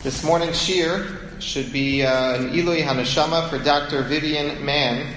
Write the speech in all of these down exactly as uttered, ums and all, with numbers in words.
This morning's shir should be uh, an Ilui Haneshama for Doctor Vivian Mann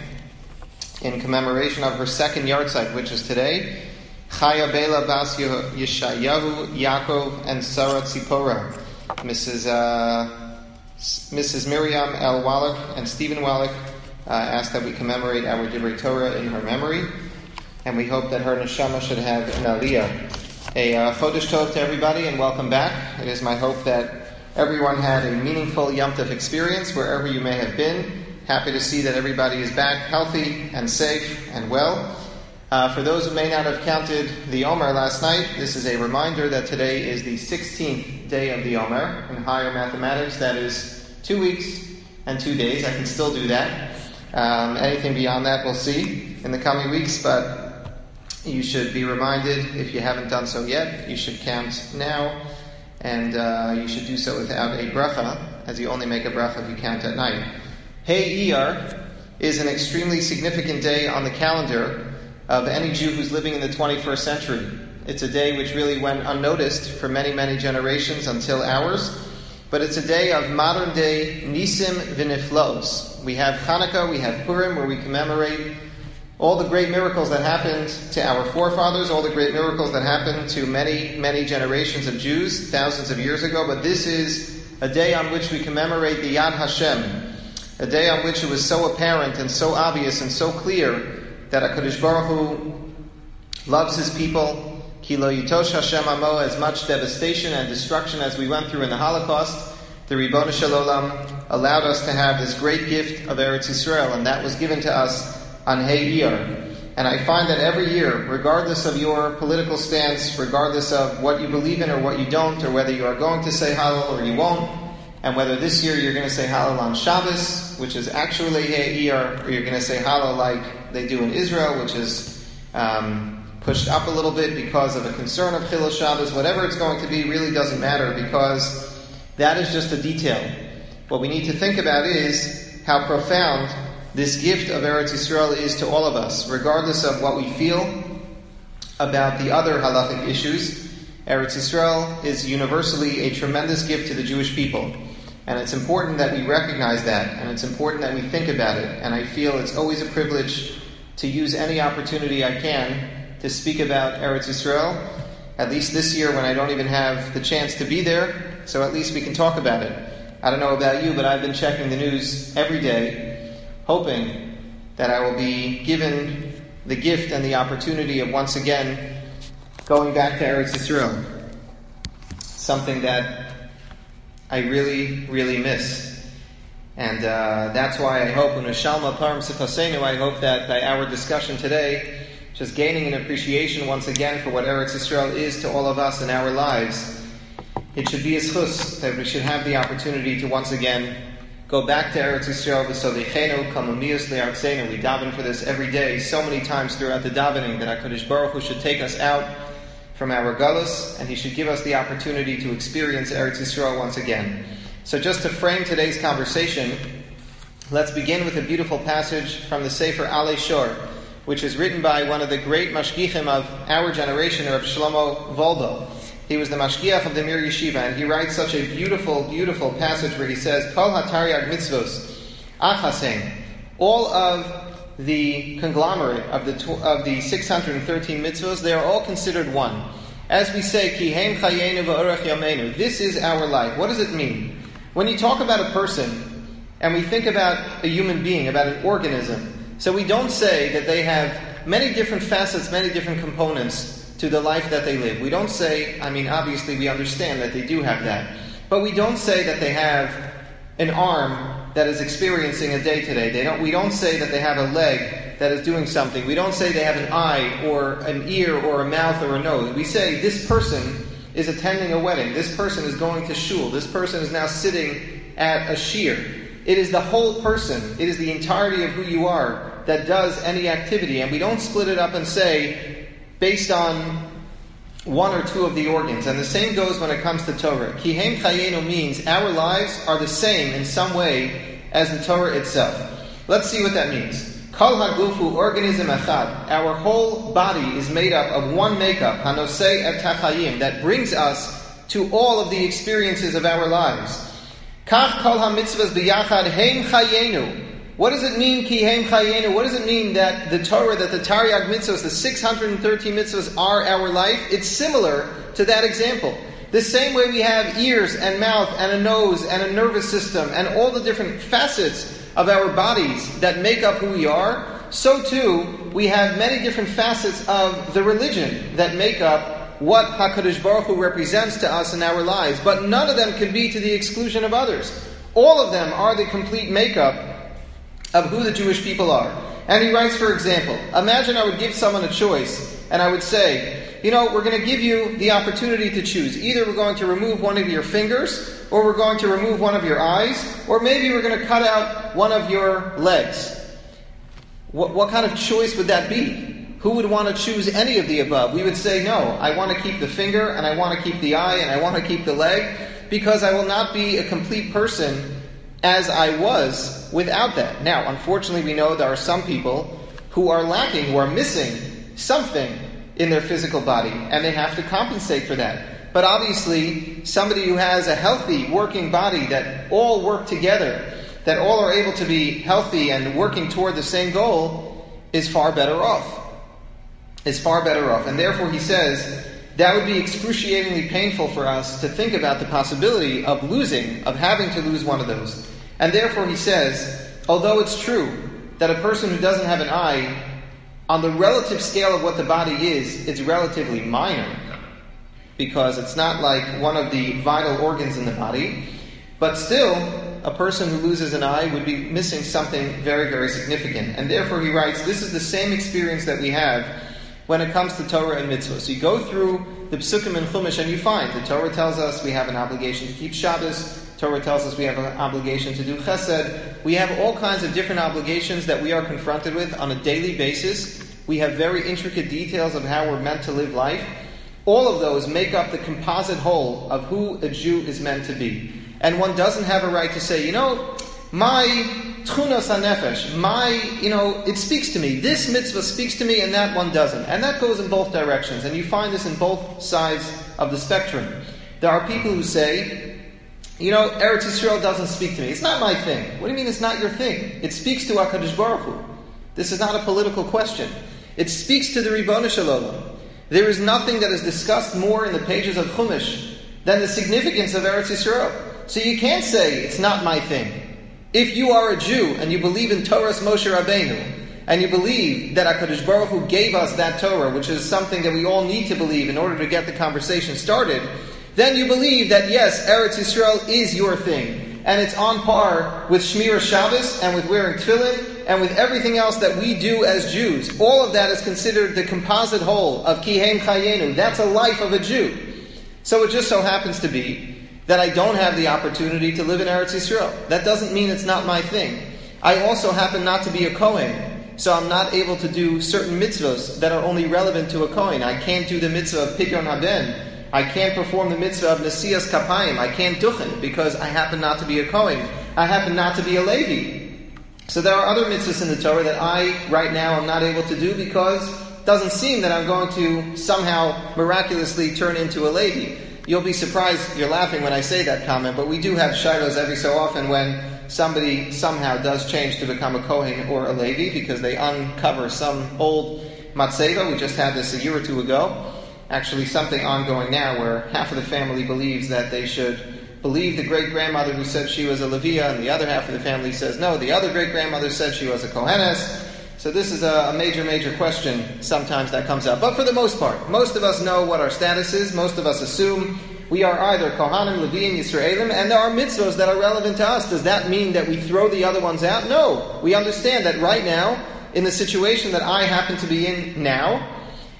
in commemoration of her second yahrzeit, which is today. Chaya Bela Bas Yeshayahu Yaakov and Sarah Tzipora. Missus Uh, Missus Miriam L. Wallach and Stephen Wallach uh, asked that we commemorate our Divrei Torah in her memory, and we hope that her neshama should have an aliyah. A uh, Chodesh Tov to everybody, and welcome back. It is my hope that everyone had a meaningful Yom Tov experience wherever you may have been. Happy to see that everybody is back healthy and safe and well. Uh, for those who may not have counted the Omer last night, this is a reminder that today is the sixteenth day of the Omer. In higher mathematics, that is two weeks and two days. I can still do that. Um, anything beyond that, we'll see in the coming weeks, but you should be reminded, if you haven't done so yet, you should count now. And uh, you should do so without a bracha, as you only make a bracha if you count at night. Hey Iyar is an extremely significant day on the calendar of any Jew who's living in the twenty-first century. It's a day which really went unnoticed for many, many generations until ours. But it's a day of modern-day Nisim V'Niflos. We have Hanukkah, we have Purim, where we commemorate all the great miracles that happened to our forefathers, all the great miracles that happened to many, many generations of Jews thousands of years ago. But this is a day on which we commemorate the Yad Hashem, a day on which it was so apparent and so obvious and so clear that HaKadosh Baruch Hu loves His people. Ki lo yitosh Hashem amo, as much devastation and destruction as we went through in the Holocaust, the Ribbono Shel Olam allowed us to have this great gift of Eretz Yisrael, and that was given to us on Hey Iyar. And I find that every year, regardless of your political stance, regardless of what you believe in or what you don't, or whether you are going to say Hallel or you won't, and whether this year you're going to say Hallel on Shabbos, which is actually Hey Iyar, or you're going to say Hallel like they do in Israel, which is um, pushed up a little bit because of a concern of Chilul Shabbos, whatever it's going to be really doesn't matter, because that is just a detail. What we need to think about is how profound this gift of Eretz Yisrael is to all of us, regardless of what we feel about the other halachic issues. Eretz Yisrael is universally a tremendous gift to the Jewish people. And it's important that we recognize that, and it's important that we think about it. And I feel it's always a privilege to use any opportunity I can to speak about Eretz Yisrael, at least this year when I don't even have the chance to be there, so at least we can talk about it. I don't know about you, but I've been checking the news every day, hoping that I will be given the gift and the opportunity of once again going back to Eretz Yisrael, something that I really, really miss. And uh, that's why I hope, U'Neshalma Param Sifasenu, I hope that by our discussion today, just gaining an appreciation once again for what Eretz Yisrael is to all of us in our lives, it should be a schus that we should have the opportunity to once again go back to Eretz Yisrael, v'solichenu kamuniyos le'artzenu. We daven for this every day, so many times throughout the davening, that HaKadosh Baruch Hu should take us out from our galus, and He should give us the opportunity to experience Eretz Yisrael once again. So just to frame today's conversation, let's begin with a beautiful passage from the Sefer Alei Shor, which is written by one of the great mashgichim of our generation, Rav Shlomo Voldo. He was the mashgiach of the Mir Yeshiva, and he writes such a beautiful, beautiful passage where he says, Kol hataryag mitzvos, achasein, all of the conglomerate of the tw- of the six hundred thirteen mitzvos, they are all considered one. As we say, Ki heim chayenu v'orech yameinu, this is our life. What does it mean? When you talk about a person, and we think about a human being, about an organism, so we don't say that they have many different facets, many different components to the life that they live. We don't say, I mean, obviously we understand that they do have that, but we don't say that they have an arm that is experiencing a day today. They don't. We don't say that they have a leg that is doing something. We don't say they have an eye or an ear or a mouth or a nose. We say this person is attending a wedding. This person is going to shul. This person is now sitting at a shir. It is the whole person. It is the entirety of who you are that does any activity. And we don't split it up and say, based on one or two of the organs. And the same goes when it comes to Torah. Ki heim chayenu means our lives are the same in some way as the Torah itself. Let's see what that means. Kol hagufu, organism echad. Our whole body is made up of one makeup, hanosei et tachayim, that brings us to all of the experiences of our lives. Kach kol ha-mitzvahs b'yachad heim chayenu. What does it mean, ki heim chayenu? What does it mean that the Torah, that the Taryag mitzvahs, the six hundred thirteen mitzvahs are our life? It's similar to that example. The same way we have ears and mouth and a nose and a nervous system and all the different facets of our bodies that make up who we are, so too we have many different facets of the religion that make up what HaKadosh Baruch Hu represents to us in our lives. But none of them can be to the exclusion of others. All of them are the complete makeup of who the Jewish people are. And he writes, for example, imagine I would give someone a choice and I would say, you know, we're going to give you the opportunity to choose. Either we're going to remove one of your fingers, or we're going to remove one of your eyes, or maybe we're going to cut out one of your legs. What, what kind of choice would that be? Who would want to choose any of the above? We would say, no, I want to keep the finger, and I want to keep the eye, and I want to keep the leg, because I will not be a complete person as I was without that. Now, unfortunately, we know there are some people who are lacking, who are missing something in their physical body, and they have to compensate for that. But obviously, somebody who has a healthy, working body that all work together, that all are able to be healthy and working toward the same goal, is far better off. Is far better off. And therefore, he says, that would be excruciatingly painful for us to think about the possibility of losing, of having to lose one of those. And therefore, he says, although it's true that a person who doesn't have an eye, on the relative scale of what the body is, it's relatively minor, because it's not like one of the vital organs in the body. But still, a person who loses an eye would be missing something very, very significant. And therefore he writes, this is the same experience that we have when it comes to Torah and mitzvah. So you go through the Psukim and Chumash and you find the Torah tells us we have an obligation to keep Shabbos. Torah tells us we have an obligation to do Chesed. We have all kinds of different obligations that we are confronted with on a daily basis. We have very intricate details of how we're meant to live life. All of those make up the composite whole of who a Jew is meant to be. And one doesn't have a right to say, you know, my tchunas hanefesh, my, you know, it speaks to me. This mitzvah speaks to me and that one doesn't. And that goes in both directions. And you find this in both sides of the spectrum. There are people who say, you know, Eretz Yisrael doesn't speak to me. It's not my thing. What do you mean it's not your thing? It speaks to HaKadosh Baruch Hu. This is not a political question. It speaks to the Ribono Shel Olam. There is nothing that is discussed more in the pages of Chumash than the significance of Eretz Yisrael. So you can't say, it's not my thing. If you are a Jew and you believe in Torah's Moshe Rabbeinu, and you believe that HaKadosh Baruch Hu gave us that Torah, which is something that we all need to believe in order to get the conversation started, then you believe that yes, Eretz Yisrael is your thing. And it's on par with Shmira Shabbos and with wearing tefillin and with everything else that we do as Jews. All of that is considered the composite whole of Ki Heim Chayenu. That's a life of a Jew. So it just so happens to be that I don't have the opportunity to live in Eretz Yisrael. That doesn't mean it's not my thing. I also happen not to be a Kohen, so I'm not able to do certain mitzvahs that are only relevant to a Kohen. I can't do the mitzvah of Pidyon Haben. I can't perform the mitzvah of Nesias Kapayim. I can't duchen because I happen not to be a Kohen. I happen not to be a Levi. So there are other mitzvahs in the Torah that I, right now, am not able to do because it doesn't seem that I'm going to somehow miraculously turn into a Levi. You'll be surprised, you're laughing when I say that comment, but we do have shilos every so often when somebody somehow does change to become a Kohen or a Levi because they uncover some old matzeva. We just had this a year or two ago. Actually, something ongoing now where half of the family believes that they should believe the great-grandmother who said she was a Leviah, and the other half of the family says, no, the other great-grandmother said she was a Kohenes. So this is a major, major question sometimes that comes up. But for the most part, most of us know what our status is. Most of us assume we are either Kohanim, Leviim, Yisraelim, and there are mitzvahs that are relevant to us. Does that mean that we throw the other ones out? No. We understand that right now, in the situation that I happen to be in now,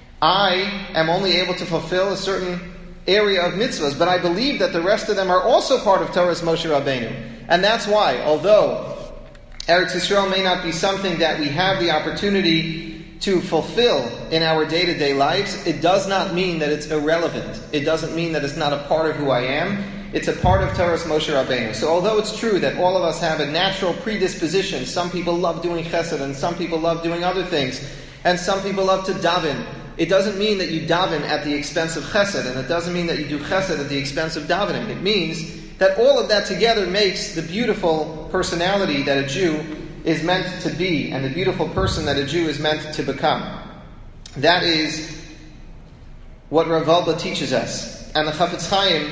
I am only able to fulfill a certain area of mitzvahs, but I believe that the rest of them are also part of Torah's Moshe Rabbeinu. And that's why, although Eretz Yisrael may not be something that we have the opportunity to fulfill in our day-to-day lives, it does not mean that it's irrelevant. It doesn't mean that it's not a part of who I am. It's a part of Torah's Moshe Rabbeinu. So although it's true that all of us have a natural predisposition, some people love doing chesed and some people love doing other things, and some people love to daven, it doesn't mean that you daven at the expense of chesed, and it doesn't mean that you do chesed at the expense of davening. It means that all of that together makes the beautiful personality that a Jew is meant to be, and the beautiful person that a Jew is meant to become. That is what Rav Wolbe teaches us. And the Chafetz Chaim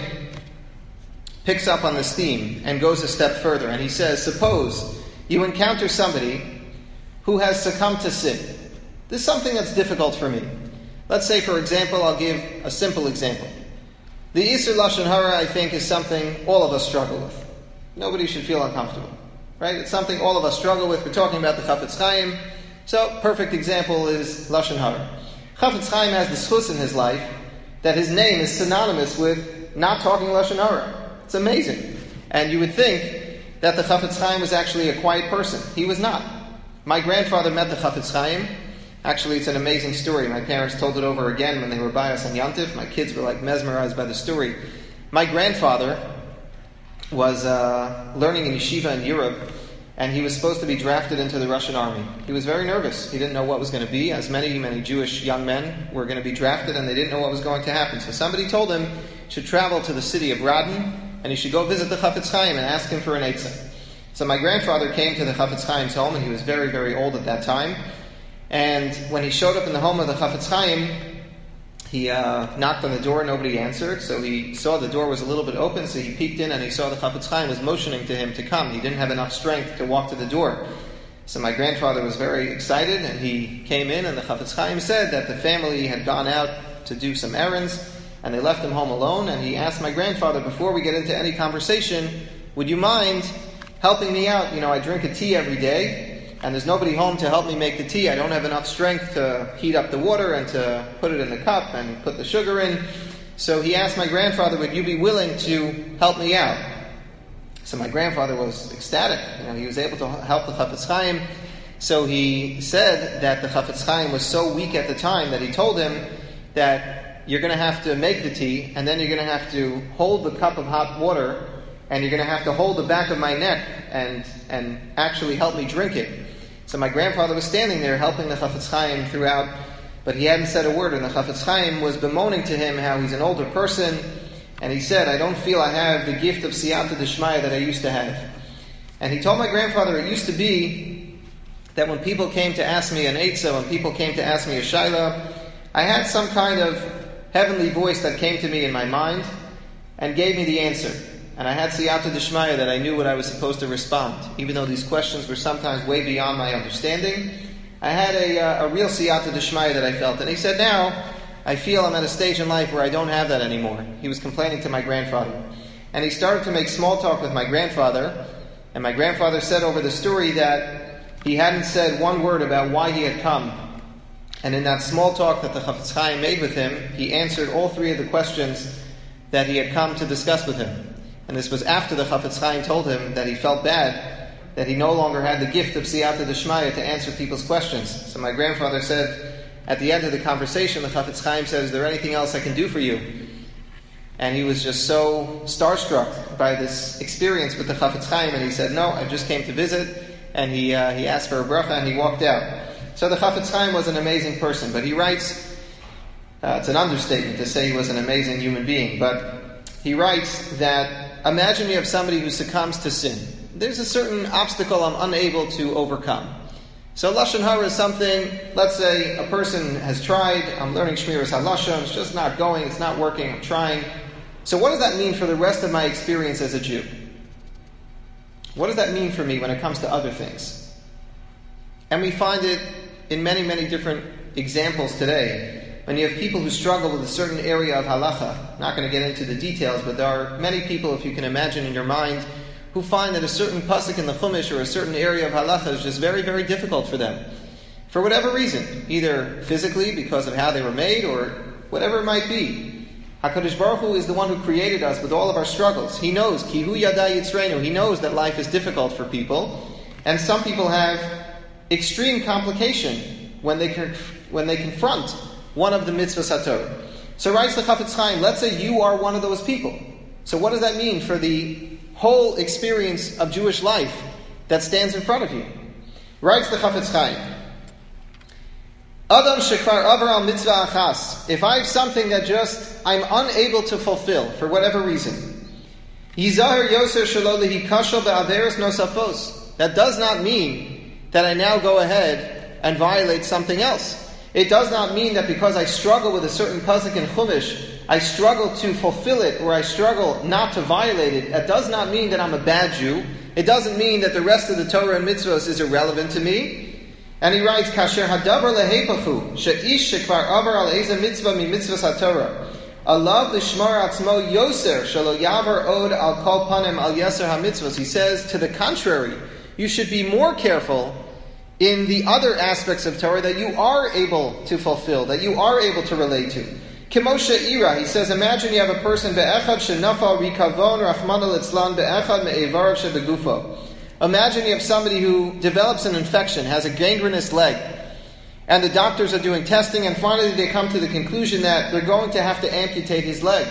picks up on this theme and goes a step further. And he says, suppose you encounter somebody who has succumbed to sin. This is something that's difficult for me. Let's say, for example, I'll give a simple example. The Isur Lashon Hara, I think, is something all of us struggle with. Nobody should feel uncomfortable. Right? It's something all of us struggle with. We're talking about the Chafetz Chaim. So, perfect example is Lashon Hara. Chafetz Chaim has the schus in his life that his name is synonymous with not talking Lashon Hara. It's amazing. And you would think that the Chafetz Chaim was actually a quiet person. He was not. My grandfather met the Chafetz Chaim. Actually, it's an amazing story. My parents told it over again when they were by us on Yantif. My kids were like mesmerized by the story. My grandfather was uh, learning in yeshiva in Europe, and he was supposed to be drafted into the Russian army. He was very nervous. He didn't know what was going to be, as many, many Jewish young men were going to be drafted, and they didn't know what was going to happen. So somebody told him he should travel to the city of Radin, and he should go visit the Chafetz Chaim and ask him for an eitzah. So my grandfather came to the Chafetz Chaim's home, and he was very, very old at that time. And when he showed up in the home of the Chafetz Chaim, he uh, knocked on the door, nobody answered, so he saw the door was a little bit open, so he peeked in and he saw the Chafetz Chaim was motioning to him to come. He didn't have enough strength to walk to the door. So my grandfather was very excited, and he came in, and the Chafetz Chaim said that the family had gone out to do some errands, and they left him home alone, and he asked my grandfather, before we get into any conversation, would you mind helping me out? You know, I drink a tea every day, and there's nobody home to help me make the tea. I don't have enough strength to heat up the water and to put it in the cup and put the sugar in. So he asked my grandfather, would you be willing to help me out? So my grandfather was ecstatic. You know, he was able to help the Chafetz Chaim. So he said that the Chafetz Chaim was so weak at the time that he told him that you're going to have to make the tea, and then you're going to have to hold the cup of hot water, and you're going to have to hold the back of my neck and and actually help me drink it. So my grandfather was standing there helping the Chafetz Chaim throughout, but he hadn't said a word, and the Chafetz Chaim was bemoaning to him how he's an older person, and he said, I don't feel I have the gift of Siyata Deshmaya that I used to have. And he told my grandfather it used to be that when people came to ask me an eitzah, when people came to ask me a shayla, I had some kind of heavenly voice that came to me in my mind and gave me the answer. And I had siyata d'shmaya that I knew what I was supposed to respond. Even though these questions were sometimes way beyond my understanding, I had a, uh, a real siyata d'shmaya that I felt. And he said, now, I feel I'm at a stage in life where I don't have that anymore. He was complaining to my grandfather. And he started to make small talk with my grandfather. And my grandfather said over the story that he hadn't said one word about why he had come. And in that small talk that the Chafetz Chaim made with him, he answered all three of the questions that he had come to discuss with him. And this was after the Chafetz Chaim told him that he felt bad, that he no longer had the gift of Siyata D'Shmaya to answer people's questions. So my grandfather said, at the end of the conversation, the Chafetz Chaim said, is there anything else I can do for you? And he was just so starstruck by this experience with the Chafetz Chaim, and he said, no, I just came to visit. And he uh, he asked for a bracha, and he walked out. So the Chafetz Chaim was an amazing person, but he writes, uh, it's an understatement to say he was an amazing human being, but he writes that imagine you have somebody who succumbs to sin. There's a certain obstacle I'm unable to overcome. So Lashon Hara is something, let's say a person has tried, I'm learning Shmiras HaLashon, it's just not going, it's not working, I'm trying. So what does that mean for the rest of my experience as a Jew? What does that mean for me when it comes to other things? And we find it in many, many different examples today. When you have people who struggle with a certain area of halacha, I'm not going to get into the details, but there are many people, if you can imagine in your mind, who find that a certain pasuk in the Chumash or a certain area of halacha is just very, very difficult for them. For whatever reason, either physically because of how they were made or whatever it might be. HaKadosh Baruch Hu is the one who created us with all of our struggles. He knows, Ki hu yada yitzreinu, He knows that life is difficult for people. And some people have extreme complication when they can, when they confront one of the mitzvahs HaTorah. So writes the Chafetz Chaim, let's say you are one of those people. So what does that mean for the whole experience of Jewish life that stands in front of you? Writes the Chafetz Chaim, Adam shekvar avar al mitzvah achas. If I have something that just I'm unable to fulfill for whatever reason, Yizahar yoser shelo lehi kashal be'averos nosafos. That does not mean that I now go ahead and violate something else. It does not mean that because I struggle with a certain pasuk in Chumash, I struggle to fulfill it, or I struggle not to violate it. That does not mean that I'm a bad Jew. It doesn't mean that the rest of the Torah and mitzvahs is irrelevant to me. And he writes, Kasher hadavar lehepachu, she'ish shekvar avar al eza mitzvah mi mitzvahs haTorah. Alav l'shmar atzmo yoser, shelo yavar od al kol panim al yeser ha-mitzvahs. He says, to the contrary, you should be more careful in the other aspects of Torah that you are able to fulfill, that you are able to relate to. Kimosha ira, he says, imagine you have a person be'echad shenafal rikavon rachmana litzlan be'echad me'evarav shebegufo. Imagine you have somebody who develops an infection, has a gangrenous leg, and the doctors are doing testing, and finally they come to the conclusion that they're going to have to amputate his leg.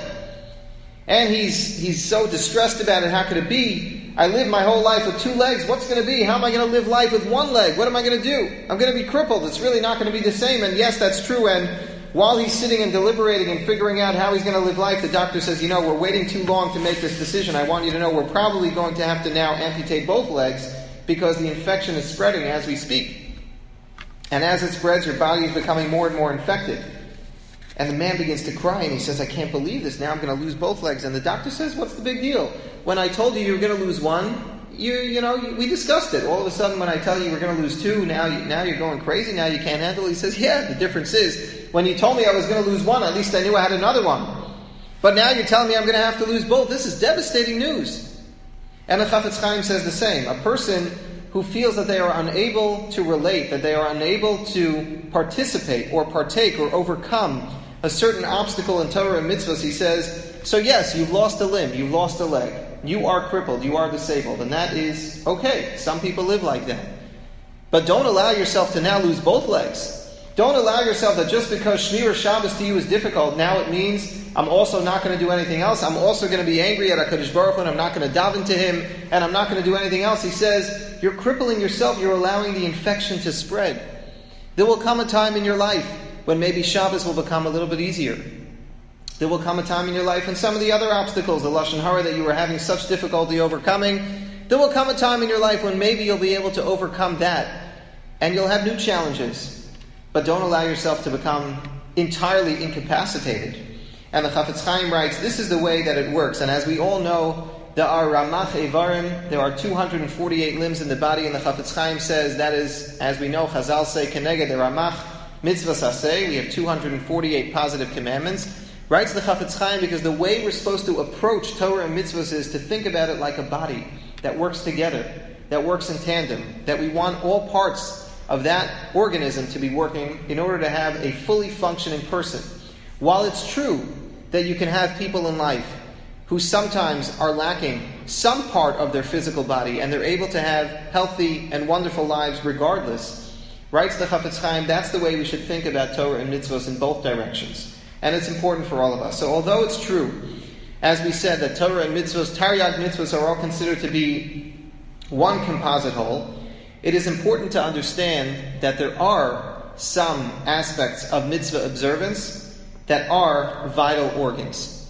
And he's he's so distressed about it. How could it be? I live my whole life with two legs. What's going to be? How am I going to live life with one leg? What am I going to do? I'm going to be crippled. It's really not going to be the same. And yes, that's true. And while he's sitting and deliberating and figuring out how he's going to live life, the doctor says, you know, we're waiting too long to make this decision. I want you to know we're probably going to have to now amputate both legs because the infection is spreading as we speak. And as it spreads, your body is becoming more and more infected. And the man begins to cry, and he says, I can't believe this. Now I'm going to lose both legs. And the doctor says, what's the big deal? When I told you you were going to lose one, you you know, we discussed it. All of a sudden, when I tell you we're going to lose two, now, you, now you're going crazy, now you can't handle it. He says, yeah, the difference is, when you told me I was going to lose one, at least I knew I had another one. But now you're telling me I'm going to have to lose both. This is devastating news. And the Chafetz Chaim says the same. A person who feels that they are unable to relate, that they are unable to participate or partake or overcome a certain obstacle in Torah and mitzvahs, he says, so yes, you've lost a limb, you've lost a leg, you are crippled, you are disabled, and that is okay. Some people live like that. But don't allow yourself to now lose both legs. Don't allow yourself that just because Shmir Shabbos to you is difficult, now it means I'm also not going to do anything else. I'm also going to be angry at HaKadosh Baruch Hu, and I'm not going to daven to Him, and I'm not going to do anything else. He says, you're crippling yourself, you're allowing the infection to spread. There will come a time in your life when maybe Shabbos will become a little bit easier. There will come a time in your life when some of the other obstacles, the Lashon Hara that you were having such difficulty overcoming, there will come a time in your life when maybe you'll be able to overcome that, and you'll have new challenges. But don't allow yourself to become entirely incapacitated. And the Chafetz Chaim writes, this is the way that it works. And as we all know, there are Ramach Eivarim, there are two hundred forty-eight limbs in the body, and the Chafetz Chaim says that is, as we know, Chazal say, Keneged the Ramach, Mitzvah Saseh, we have two hundred forty-eight positive commandments. Writes the Chafetz Chaim, because the way we're supposed to approach Torah and mitzvahs is to think about it like a body that works together, that works in tandem, that we want all parts of that organism to be working in order to have a fully functioning person. While it's true that you can have people in life who sometimes are lacking some part of their physical body and they're able to have healthy and wonderful lives regardless, writes the Chafetz Chaim, that's the way we should think about Torah and mitzvahs in both directions. And it's important for all of us. So although it's true, as we said, that Torah and mitzvahs, Taryag mitzvahs, are all considered to be one composite whole, it is important to understand that there are some aspects of mitzvah observance that are vital organs,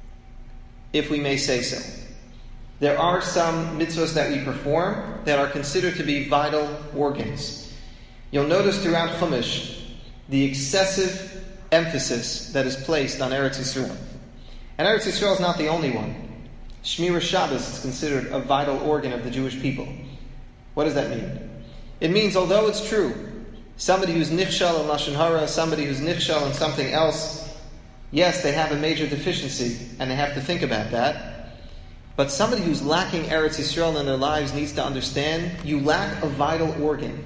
if we may say so. There are some mitzvahs that we perform that are considered to be vital organs. You'll notice throughout Chumash the excessive emphasis that is placed on Eretz Yisrael. And Eretz Yisrael is not the only one. Shmira Shabbos is considered a vital organ of the Jewish people. What does that mean? It means, although it's true, somebody who's nichshal in Lashon Hara, somebody who's nichshal in something else, yes, they have a major deficiency, and they have to think about that. But somebody who's lacking Eretz Yisrael in their lives needs to understand, you lack a vital organ.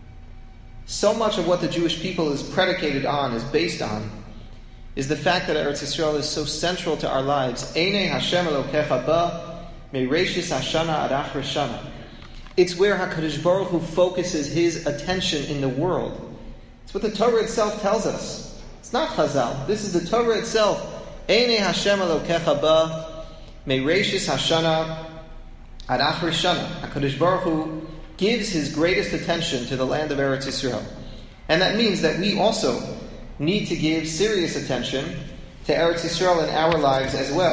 So much of what the Jewish people is predicated on, is based on, is the fact that Eretz Yisrael is so central to our lives. Einei Hashem Elokecha ba, mereishis hashana ad achris shana. It's where HaKadosh Baruch Hu focuses His attention in the world. It's what the Torah itself tells us. It's not Chazal. This is the Torah itself. Einei Hashem Elokecha ba, mereishis hashana ad achris shana. HaKadosh Baruch Hu gives His greatest attention to the land of Eretz Yisrael. And that means that we also need to give serious attention to Eretz Yisrael in our lives as well.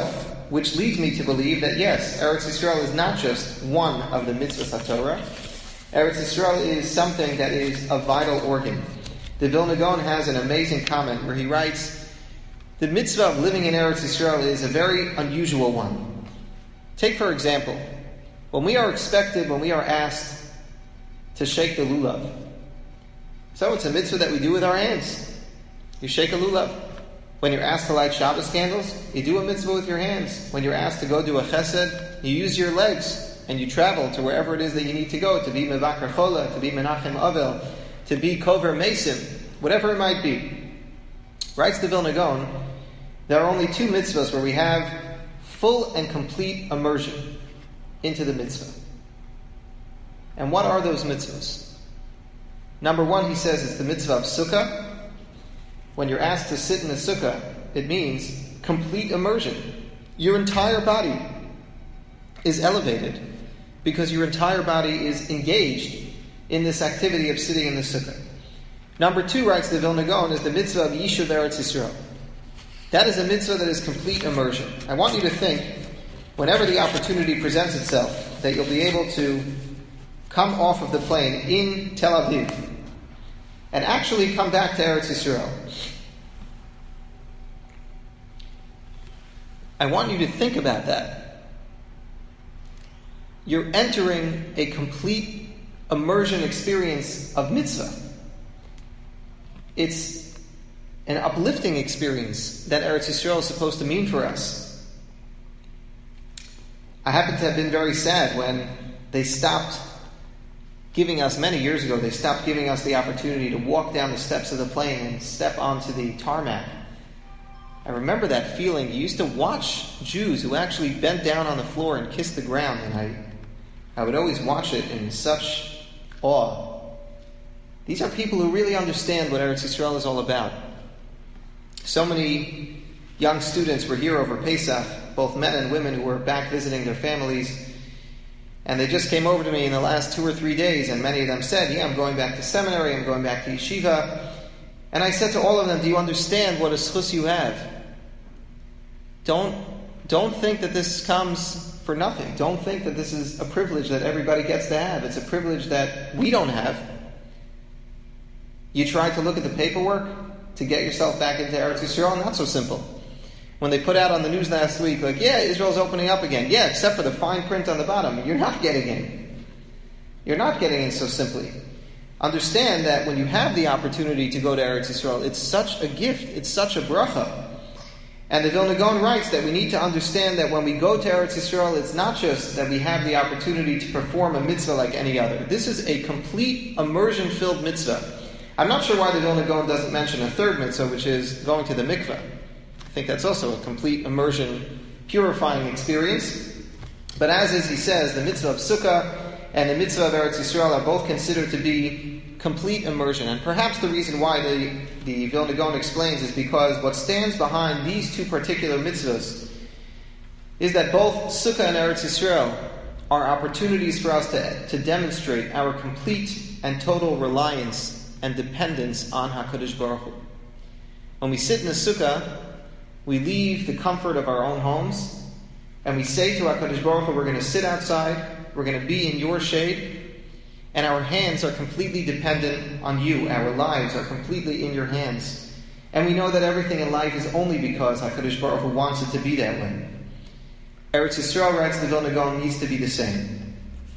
which leads me to believe that yes, Eretz Yisrael is not just one of the mitzvahs HaTorah. Eretz Yisrael is something that is a vital organ. The Vilna Gaon has an amazing comment where he writes, the mitzvah of living in Eretz Yisrael is a very unusual one. Take, for example, when we are expected, when we are asked to shake the lulav. So it's a mitzvah that we do with our hands. You shake a lulav. When you're asked to light Shabbos candles, you do a mitzvah with your hands. When you're asked to go do a chesed, you use your legs and you travel to wherever it is that you need to go, to be Mevakar Chola, to be Menachem Avel, to be Kover Mesim, whatever it might be. Writes the Vilna Gaon, there are only two mitzvahs where we have full and complete immersion into the mitzvah. And what are those mitzvahs? Number one, he says, is the mitzvah of sukkah. When you're asked to sit in a sukkah, it means complete immersion. Your entire body is elevated because your entire body is engaged in this activity of sitting in the sukkah. Number two, writes the Vilna Gaon, is the mitzvah of Yishuv Eretz Yisrael. That is a mitzvah that is complete immersion. I want you to think, whenever the opportunity presents itself, that you'll be able to come off of the plane in Tel Aviv and actually come back to Eretz Yisrael. I want you to think about that. You're entering a complete immersion experience of mitzvah. It's an uplifting experience that Eretz Yisrael is supposed to mean for us. I happen to have been very sad when they stopped giving us, many years ago, they stopped giving us the opportunity to walk down the steps of the plane and step onto the tarmac. I remember that feeling. You used to watch Jews who actually bent down on the floor and kissed the ground, and I, I would always watch it in such awe. These are people who really understand what Eretz Yisrael is all about. So many young students were here over Pesach, both men and women who were back visiting their families, and they just came over to me in the last two or three days, and many of them said, yeah, I'm going back to seminary, I'm going back to yeshiva. And I said to all of them, do you understand what a schus you have? Don't, don't think that this comes for nothing. Don't think that this is a privilege that everybody gets to have. It's a privilege that we don't have. You tried to look at the paperwork to get yourself back into Eretz Yisrael, not so simple. When they put out on the news last week, like, yeah, Israel's opening up again. Yeah, except for the fine print on the bottom. You're not getting in. You're not getting in so simply. Understand that when you have the opportunity to go to Eretz Yisrael, it's such a gift, it's such a bracha. And the Vilna Gaon writes that we need to understand that when we go to Eretz Yisrael, it's not just that we have the opportunity to perform a mitzvah like any other. This is a complete immersion-filled mitzvah. I'm not sure why the Vilna Gaon doesn't mention a third mitzvah, which is going to the mikveh. I think that's also a complete immersion, purifying experience. But as is, he says, the mitzvah of sukkah and the mitzvah of Eretz Yisrael are both considered to be complete immersion. And perhaps the reason why the, the Vilna Gaon explains is because what stands behind these two particular mitzvahs is that both sukkah and Eretz Yisrael are opportunities for us to, to demonstrate our complete and total reliance and dependence on HaKadosh Baruch Hu. When we sit in a sukkah, we leave the comfort of our own homes, and we say to HaKadosh Baruch Hu, we're going to sit outside, we're going to be in your shade, and our hands are completely dependent on you. Our lives are completely in your hands. And we know that everything in life is only because HaKadosh Baruch Hu wants it to be that way. Eretz Yisrael, writes the Vilna Gaon, needs to be the same.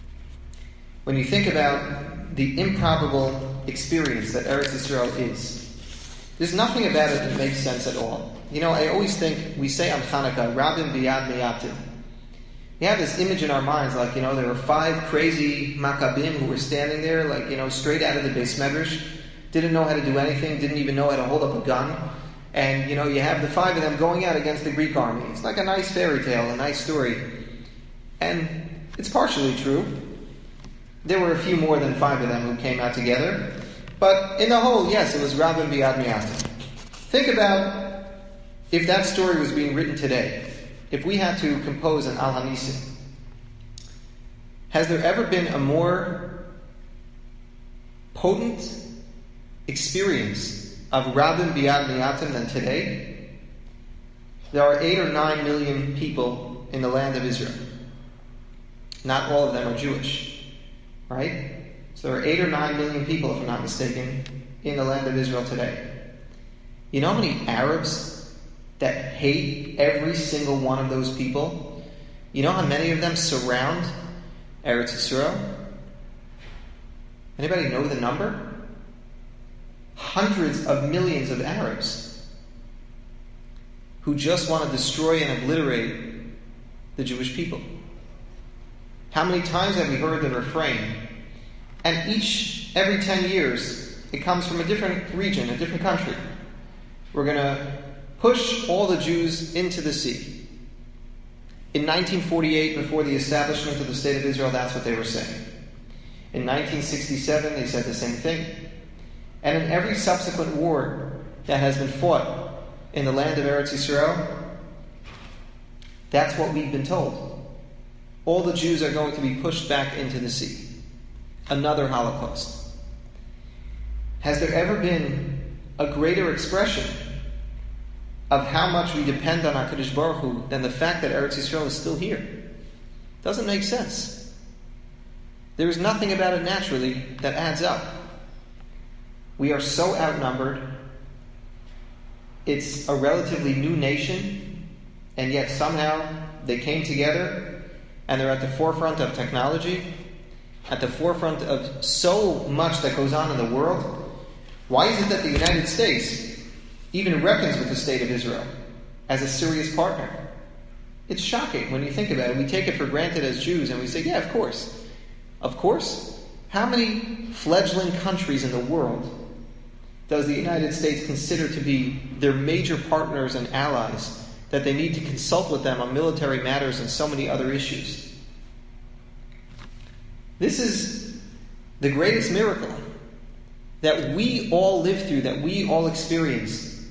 When you think about the improbable experience that Eretz Yisrael is, there's nothing about it that makes sense at all. You know, I always think, we say on Hanukkah, Rabim biyad miyatim. We have this image in our minds, like, you know, there were five crazy Maccabim who were standing there, like, you know, straight out of the Beis Medrash, didn't know how to do anything, didn't even know how to hold up a gun. And, you know, you have the five of them going out against the Greek army. It's like a nice fairy tale, a nice story. And it's partially true. There were a few more than five of them who came out together. But in the whole, yes, it was Rabim biyad miyatim. Think about if that story was being written today. If we had to compose an Al HaNisim, has there ever been a more potent experience of Rabim biyad miyatim than today? there are eight or nine million people in the land of Israel. Not all of them are Jewish, right? So there are eight or nine million people, if I'm not mistaken, in the land of Israel today. You know how many Arabs that hate every single one of those people? You know how many of them surround Eretz Yisrael? Anybody know the number? Hundreds of millions of Arabs who just want to destroy and obliterate the Jewish people. How many times have we heard the refrain? And each, every ten years, it comes from a different region, a different country. We're going to push all the Jews into the sea. In nineteen forty-eight, before the establishment of the State of Israel, that's what they were saying. In nineteen sixty-seven, they said the same thing. And in every subsequent war that has been fought in the land of Eretz Yisrael, that's what we've been told. All the Jews are going to be pushed back into the sea. Another Holocaust. Has there ever been a greater expression of how much we depend on HaKadosh Baruch Hu than the fact that Eretz Yisrael is still here? Doesn't make sense. There is nothing about it naturally that adds up. We are so outnumbered. It's a relatively new nation, and yet somehow they came together and they're at the forefront of technology, at the forefront of so much that goes on in the world. Why is it that the United States even reckons with the State of Israel as a serious partner? It's shocking when you think about it. We take it for granted as Jews and we say, yeah, of course. Of course. How many fledgling countries in the world does the United States consider to be their major partners and allies, that they need to consult with them on military matters and so many other issues? This is the greatest miracle that we all live through, that we all experience,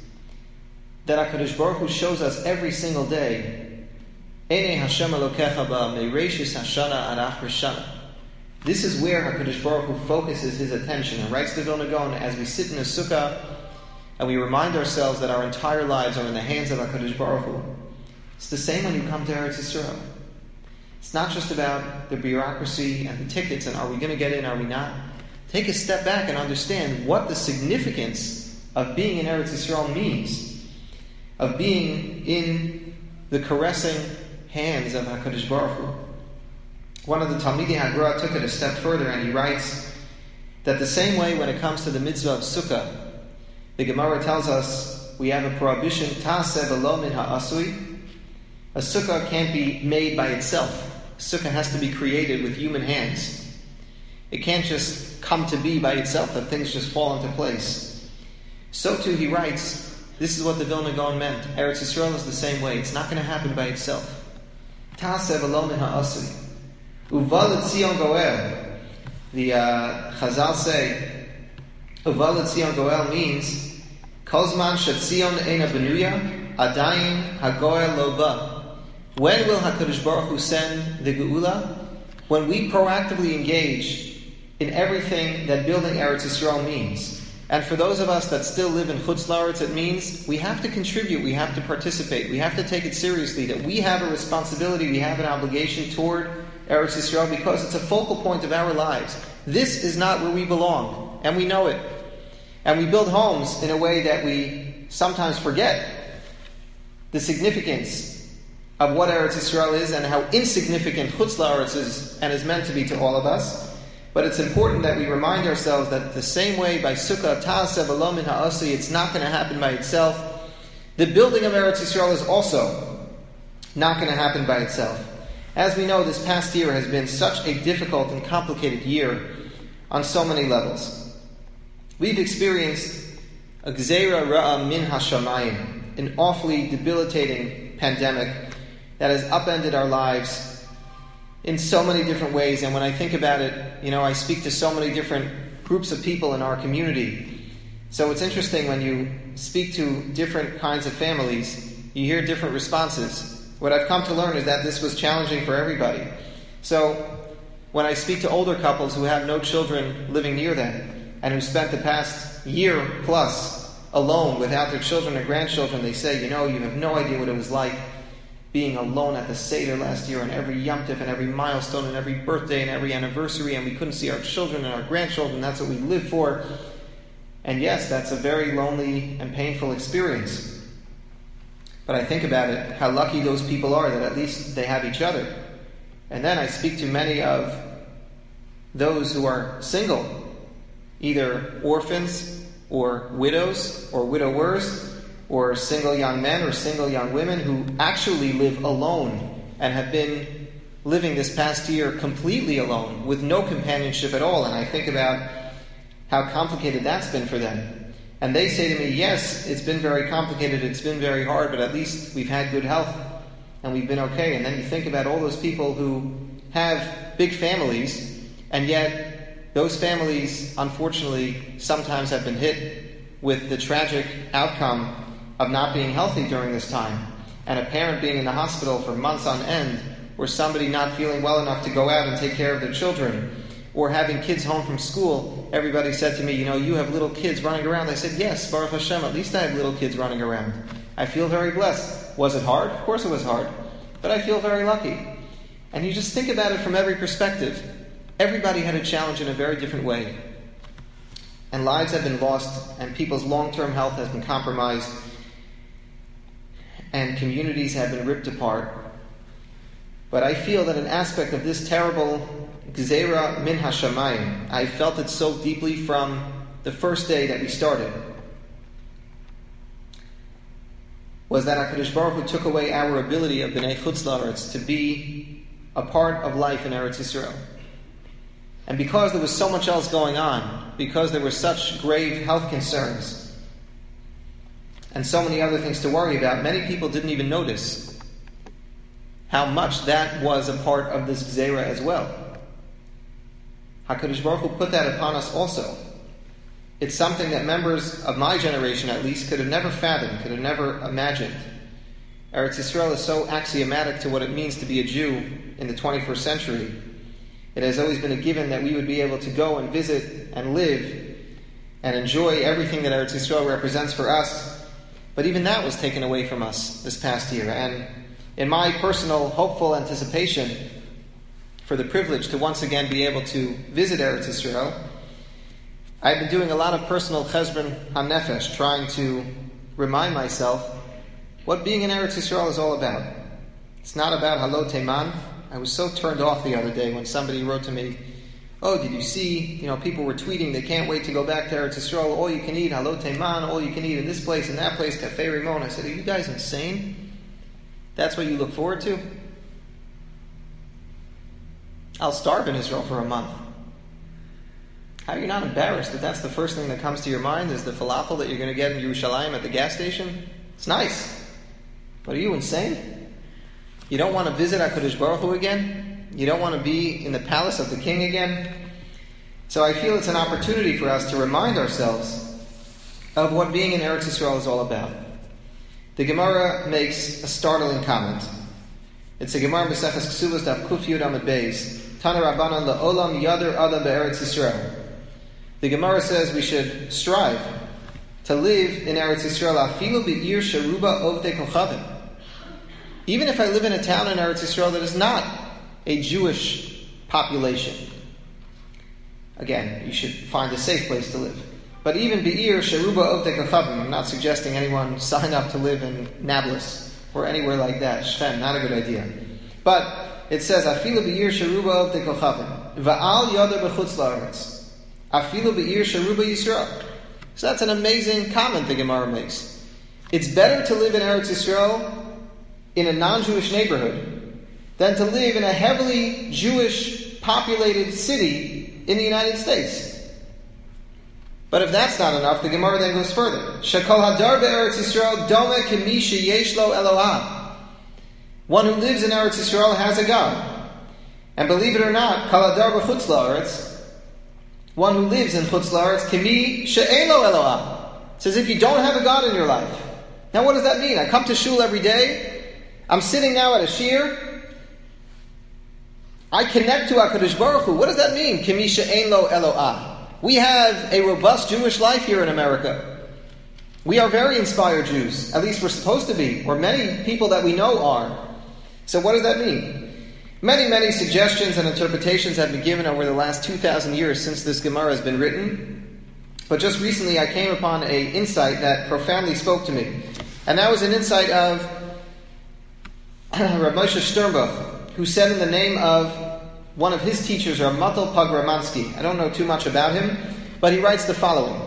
that HaKadosh Baruch Hu shows us every single day. Enei Hashem Elokecha ba mereishis hashana ad achris shana. This is where HaKadosh Baruch Hu focuses his attention. And writes the Vilna Gaon, as we sit in a sukkah and we remind ourselves that our entire lives are in the hands of HaKadosh Baruch Hu. It's the same when you come to Eretz Yisrael. It's not just about the bureaucracy and the tickets and are we going to get in, are we not? Take a step back and understand what the significance of being in Eretz Yisrael means, of being in the caressing hands of HaKadosh Baruch Hu. One of the Talmidei HaGra took it a step further and he writes that the same way when it comes to the mitzvah of sukkah, the Gemara tells us we have a prohibition, Ta'aseh v'lo min ha'asui. A sukkah can't be made by itself. A sukkah has to be created with human hands. It can't just come to be by itself, that things just fall into place. So too, he writes, this is what the Vilna Gaon meant. Eretz Yisrael is the same way. It's not going to happen by itself. Ta'aseh v'lo min ha'asui. Uva l'tzion goel. The uh, Chazal say, Uva l'tzion goel means, Kozman shetzion eina benuya, adayin hagoel lo ba. When will HaKadosh Baruch Hu send the Geula? When we proactively engage in everything that building Eretz Yisrael means. And for those of us that still live in Chutz La'aretz, it means we have to contribute, we have to participate, we have to take it seriously, that we have a responsibility, we have an obligation toward Eretz Yisrael because it's a focal point of our lives. This is not where we belong, and we know it. And we build homes in a way that we sometimes forget the significance of what Eretz Yisrael is and how insignificant Chutz La'aretz is and is meant to be to all of us. But it's important that we remind ourselves that the same way by Sukkah, Ta'aseh v'lo min ha'asui, it's not going to happen by itself. The building of Eretz Yisrael is also not going to happen by itself. As we know, this past year has been such a difficult and complicated year on so many levels. We've experienced a Gzeira Ra'a min hashamayim, an awfully debilitating pandemic that has upended our lives in so many different ways. And when I think about it, you know, I speak to so many different groups of people in our community. So it's interesting when you speak to different kinds of families, you hear different responses. What I've come to learn is that this was challenging for everybody. So when I speak to older couples who have no children living near them and who spent the past year plus alone without their children and grandchildren, they say, you know, you have no idea what it was like being alone at the Seder last year, and every Yom Tov and every milestone and every birthday and every anniversary, and we couldn't see our children and our grandchildren. That's what we live for. And yes, that's a very lonely and painful experience. But I think about it, how lucky those people are that at least they have each other. And then I speak to many of those who are single, either orphans or widows or widowers, or single young men or single young women who actually live alone and have been living this past year completely alone with no companionship at all. And I think about how complicated that's been for them. And they say to me, yes, it's been very complicated, it's been very hard, but at least we've had good health and we've been okay. And then you think about all those people who have big families, and yet those families, unfortunately, sometimes have been hit with the tragic outcome of not being healthy during this time, and a parent being in the hospital for months on end, or somebody not feeling well enough to go out and take care of their children, or having kids home from school. Everybody said to me, you know, you have little kids running around. I said, yes, Baruch Hashem, at least I have little kids running around. I feel very blessed. Was it hard? Of course it was hard, but I feel very lucky. And you just think about it from every perspective. Everybody had a challenge in a very different way. And lives have been lost, and people's long-term health has been compromised, and communities have been ripped apart. But I feel that an aspect of this terrible Gzeira min hashamayim, I felt it so deeply from the first day that we started, was that HaKadosh Baruch Hu took away our ability of B'nai Chutz La'aretz to be a part of life in Eretz Yisrael. And because there was so much else going on, because there were such grave health concerns, and so many other things to worry about, many people didn't even notice how much that was a part of this Gzeira as well. HaKadosh Baruch Hu put that upon us also. It's something that members of my generation, at least, could have never fathomed, could have never imagined. Eretz Yisrael is so axiomatic to what it means to be a Jew in the twenty-first century. It has always been a given that we would be able to go and visit and live and enjoy everything that Eretz Yisrael represents for us. But even that was taken away from us this past year. And in my personal, hopeful anticipation for the privilege to once again be able to visit Eretz Yisrael, I've been doing a lot of personal cheshbon hanefesh, trying to remind myself what being in Eretz Yisrael is all about. It's not about Halo Teiman. I was so turned off the other day when somebody wrote to me, oh, did you see, you know, people were tweeting, they can't wait to go back to Eretz Yisrael, all you can eat, Halo Teiman, all you can eat in this place and that place, Cafe Rimon. I said, are you guys insane? That's what you look forward to? I'll starve in Israel for a month. How are you not embarrassed that that's the first thing that comes to your mind is the falafel that you're going to get in Yerushalayim at the gas station? It's nice. But are you insane? You don't want to visit HaKadosh Baruch Hu again? You don't want to be in the palace of the king again? So I feel it's an opportunity for us to remind ourselves of what being in Eretz Yisrael is all about. The Gemara makes a startling comment. It's a Gemara Mesechus Ksubos Daf Kuf Yud Amud Beis. Tana Rabbanan la'olam yader adam be'Eretz Yisrael. The Gemara says we should strive to live in Eretz Yisrael afilu be'ir sheruba ovdei kochavim. Even if I live in a town in Eretz Yisrael that is not a Jewish population. Again, you should find a safe place to live. But even be'ir sheruba ovdei kochavim, I'm not suggesting anyone sign up to live in Nablus or anywhere like that. Shechem, not a good idea. But it says, afilu be'ir sheruba ovdei kochavim, va'al yoder b'chutz la'aretz. Afilu be'ir sheruba Yisrael. So that's an amazing comment the Gemara makes. It's better to live in Eretz Yisrael in a non-Jewish neighborhood than to live in a heavily Jewish populated city in the United States. But if that's not enough, the Gemara then goes further. Shekol hadar be'Eretz Yisrael dome kemi sheyesh lo Eloah. One who lives in Eretz Yisrael has a God. And believe it or not, kol hadar b'chutz la'aretz, one who lives in Chutz La'aretz, Kimi she'elo Eloah. Says if you don't have a God in your life. Now what does that mean? I come to shul every day. I'm sitting now at a shir. I connect to HaKadosh Baruch Hu. What does that mean? Kimi she'elo Eloah. We have a robust Jewish life here in America. We are very inspired Jews. At least we're supposed to be, or many people that we know are. So what does that mean? Many, many suggestions and interpretations have been given over the last two thousand years since this Gemara has been written. But just recently I came upon an insight that profoundly spoke to me. And that was an insight of Rav Moshe Sternbuch, who said in the name of one of his teachers, Rav Matal Pogramansky. I don't know too much about him, but he writes the following.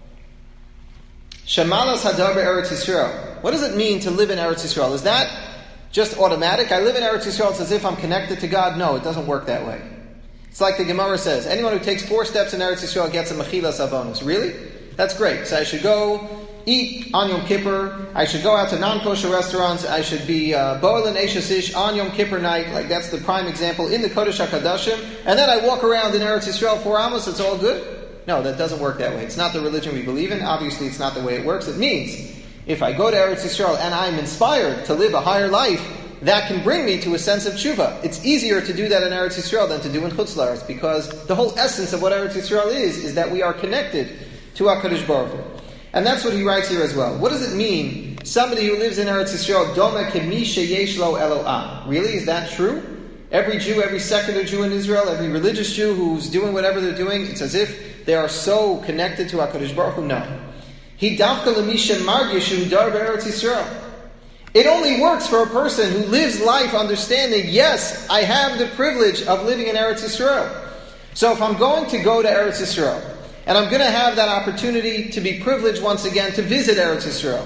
Shemalas hadar be'Eretz Yisrael. What does it mean to live in Eretz Yisrael? Is that just automatic? I live in Eretz Yisrael, it's as if I'm connected to God? No, it doesn't work that way. It's like the Gemara says, anyone who takes four steps in Eretz Yisrael gets a mechilas avonus. Really? That's great. So I should go eat on Yom Kippur, I should go out to non-kosher restaurants, I should be bo'el and eshes ish on Yom Kippur night, like that's the prime example, in the Kodesh HaKadoshim, and then I walk around in Eretz Yisrael for Amos, it's all good? No, that doesn't work that way. It's not the religion we believe in. Obviously, it's not the way it works. It means, if I go to Eretz Yisrael and I'm inspired to live a higher life, that can bring me to a sense of tshuva. It's easier to do that in Eretz Yisrael than to do in Chutz La'aretz, because the whole essence of what Eretz Yisrael is, is that we are connected to HaKadosh Baruch Hu. And that's what he writes here as well. What does it mean, somebody who lives in Eretz Yisrael, Doma kemi sheyesh lo Eloah? Really, is that true? Every Jew, every secular Jew in Israel, every religious Jew who's doing whatever they're doing, it's as if they are so connected to HaKadosh Baruch Hu. No. He davka lemisha margishu dar be'Eretz Yisrael. It only works for a person who lives life understanding, yes, I have the privilege of living in Eretz Yisrael. So if I'm going to go to Eretz Yisrael, and I'm going to have that opportunity to be privileged once again to visit Eretz Yisrael,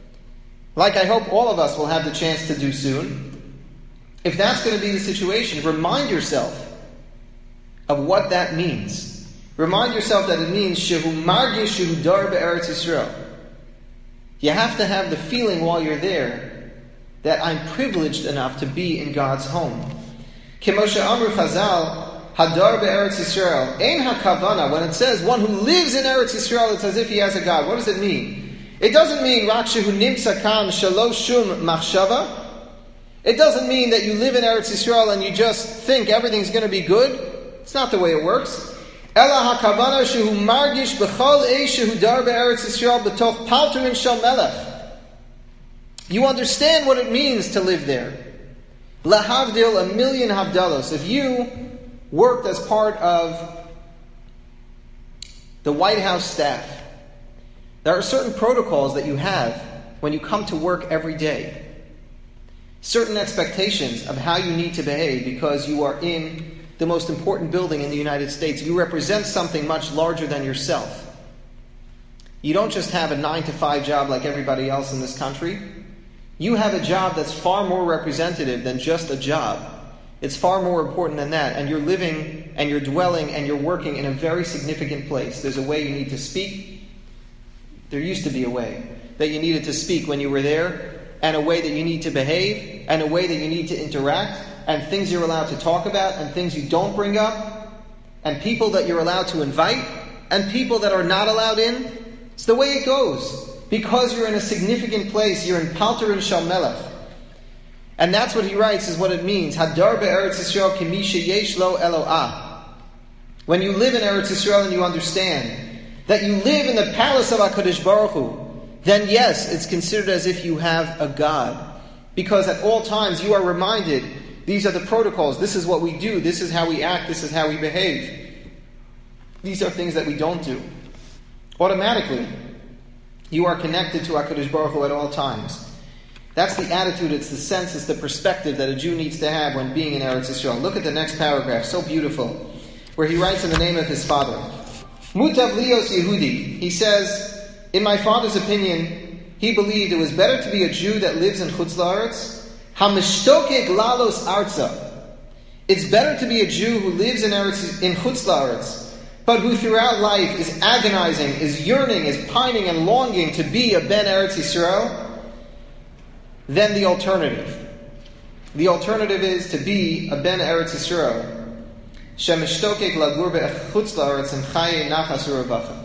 like I hope all of us will have the chance to do soon, if that's going to be the situation, remind yourself of what that means. Remind yourself that it means shehu margish shehu dar be'Eretz Yisrael. You have to have the feeling while you're there that I'm privileged enough to be in God's home. Kemoshe Amru Chazal, hadar be'Eretz Yisrael, ein hakavana. When it says one who lives in Eretz Yisrael, it's as if he has a God. What does it mean? It doesn't mean rak shehu nimtza kan shelo shum machshava. It doesn't mean that you live in Eretz Yisrael and you just think everything's going to be good. It's not the way it works. Ela hakavana shehu margish b'chol eish shehu dar be'Eretz Yisrael b'toch palterin shel melech. You understand what it means to live there. Lahavdil, a million havdalos. If you worked as part of the White House staff, there are certain protocols that you have when you come to work every day. Certain expectations of how you need to behave because you are in the most important building in the United States. You represent something much larger than yourself. You don't just have a nine to five job like everybody else in this country. You have a job that's far more representative than just a job. It's far more important than that. And you're living and you're dwelling and you're working in a very significant place. There's a way you need to speak. There used to be a way that you needed to speak when you were there, and a way that you need to behave, and a way that you need to interact, and things you're allowed to talk about, and things you don't bring up, and people that you're allowed to invite, and people that are not allowed in. It's the way it goes. Because you're in a significant place, you're in Palterin Shel Melech. And that's what he writes, is what it means. Hadar be'Eretz Yisrael kemi sheyesh lo Eloah. When you live in Eretz Yisrael and you understand that you live in the palace of HaKadosh Baruch Hu, then yes, it's considered as if you have a God. Because at all times you are reminded, these are the protocols, this is what we do, this is how we act, this is how we behave. These are things that we don't do. Automatically, you are connected to HaKadosh Baruch Hu at all times. That's the attitude, it's the sense, it's the perspective that a Jew needs to have when being in Eretz Yisrael. Look at the next paragraph, so beautiful, where he writes in the name of his father. Mutav lios Yehudi, he says, in my father's opinion, he believed it was better to be a Jew that lives in Chutz La'aretz. Hamishtokek lalos arza. It's better to be a Jew who lives in Eretz, in Chutz La'aretz, but who throughout life is agonizing, is yearning, is pining and longing to be a Ben Eretz Yisrael, than the alternative. The alternative is to be a Ben Eretz Yisrael. Shemishtokek lagur be'chutz la'aretz and chaye nachas u'revacha.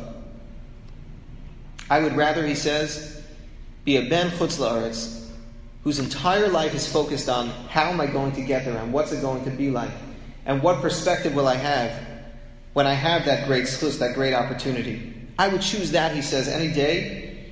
I would rather, he says, be a Ben Chutz La'aretz whose entire life is focused on how am I going to get there and what's it going to be like and what perspective will I have when I have that great schus, that great opportunity. I would choose that, he says, any day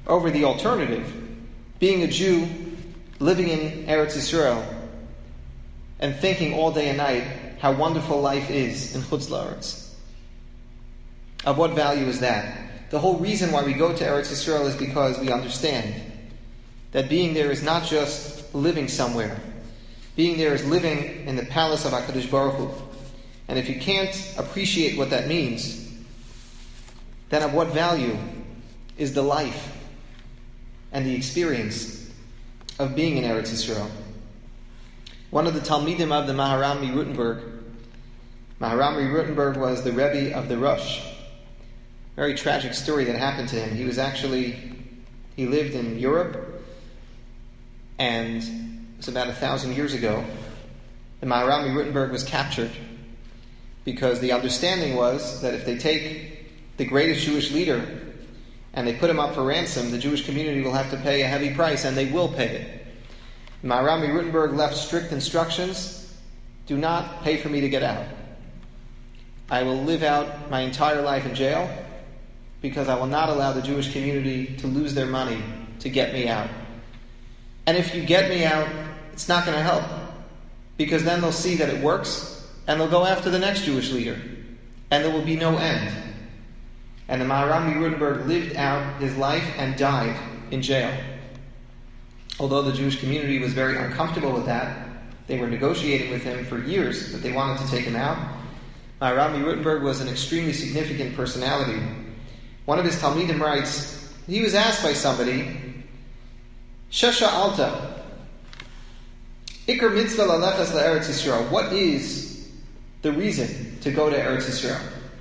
over the alternative, being a Jew living in Eretz Yisrael and thinking all day and night how wonderful life is in Chutz La'aretz. Of what value is that? The whole reason why we go to Eretz Yisrael is because we understand that being there is not just living somewhere. Being there is living in the palace of HaKadosh Baruch Hu. And if you can't appreciate what that means, then of what value is the life and the experience of being in Eretz Yisrael? One of the Talmidim of the Maharami Rutenberg, Maharami Rutenberg was the Rebbe of the Rosh. Very tragic story that happened to him. He was actually, he lived in Europe, and it was about a thousand years ago. The Maharami Rutenberg was captured because the understanding was that if they take the greatest Jewish leader and they put him up for ransom, the Jewish community will have to pay a heavy price, and they will pay it. Maharami Rutenberg left strict instructions: do not pay for me to get out. I will live out my entire life in jail because I will not allow the Jewish community to lose their money to get me out. And if you get me out, it's not going to help, because then they'll see that it works and they'll go after the next Jewish leader and there will be no end. And the Maharami Rutenberg lived out his life and died in jail. Although the Jewish community was very uncomfortable with that, they were negotiating with him for years that they wanted to take him out. Maharami Rutenberg was an extremely significant personality. One of his Talmidim writes, he was asked by somebody, Shesha Alta, Iker mitzvah lalechas la'eretz Yisrael. What is the reason to go to Eretz Yisrael?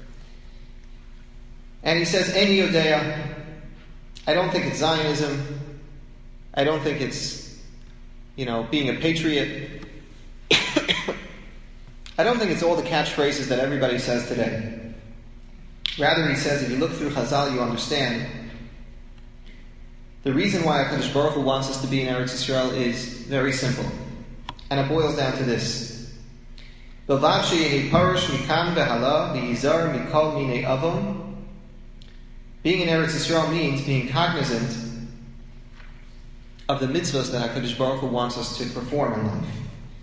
And he says, Eini Yodeya, I don't think it's Zionism. I don't think it's, you know, being a patriot. I don't think it's all the catchphrases that everybody says today. Rather, he says, if you look through Chazal, you understand the reason why HaKadosh Baruch Hu wants us to be in Eretz Yisrael is very simple. And it boils down to this. Being in Eretz Yisrael means being cognizant of the mitzvahs that HaKadosh Baruch Hu wants us to perform in life.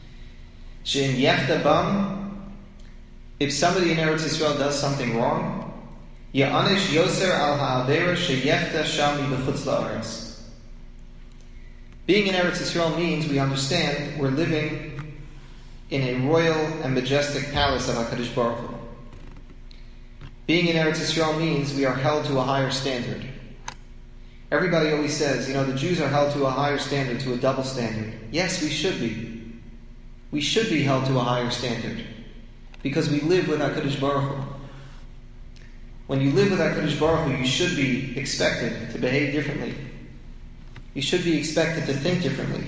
If somebody in Eretz Yisrael does something wrong, Ya'anish yoser al ha'avera sheyefta shami b'chutz la'aretz. Being in Eretz Yisrael means we understand we're living in a royal and majestic palace of HaKadosh Baruch Hu. Being in Eretz Yisrael means we are held to a higher standard. Everybody always says, you know, the Jews are held to a higher standard, to a double standard. Yes, we should be. We should be held to a higher standard because we live with HaKadosh Baruch Hu. When you live with HaKadosh Baruch Hu, you should be expected to behave differently. You should be expected to think differently.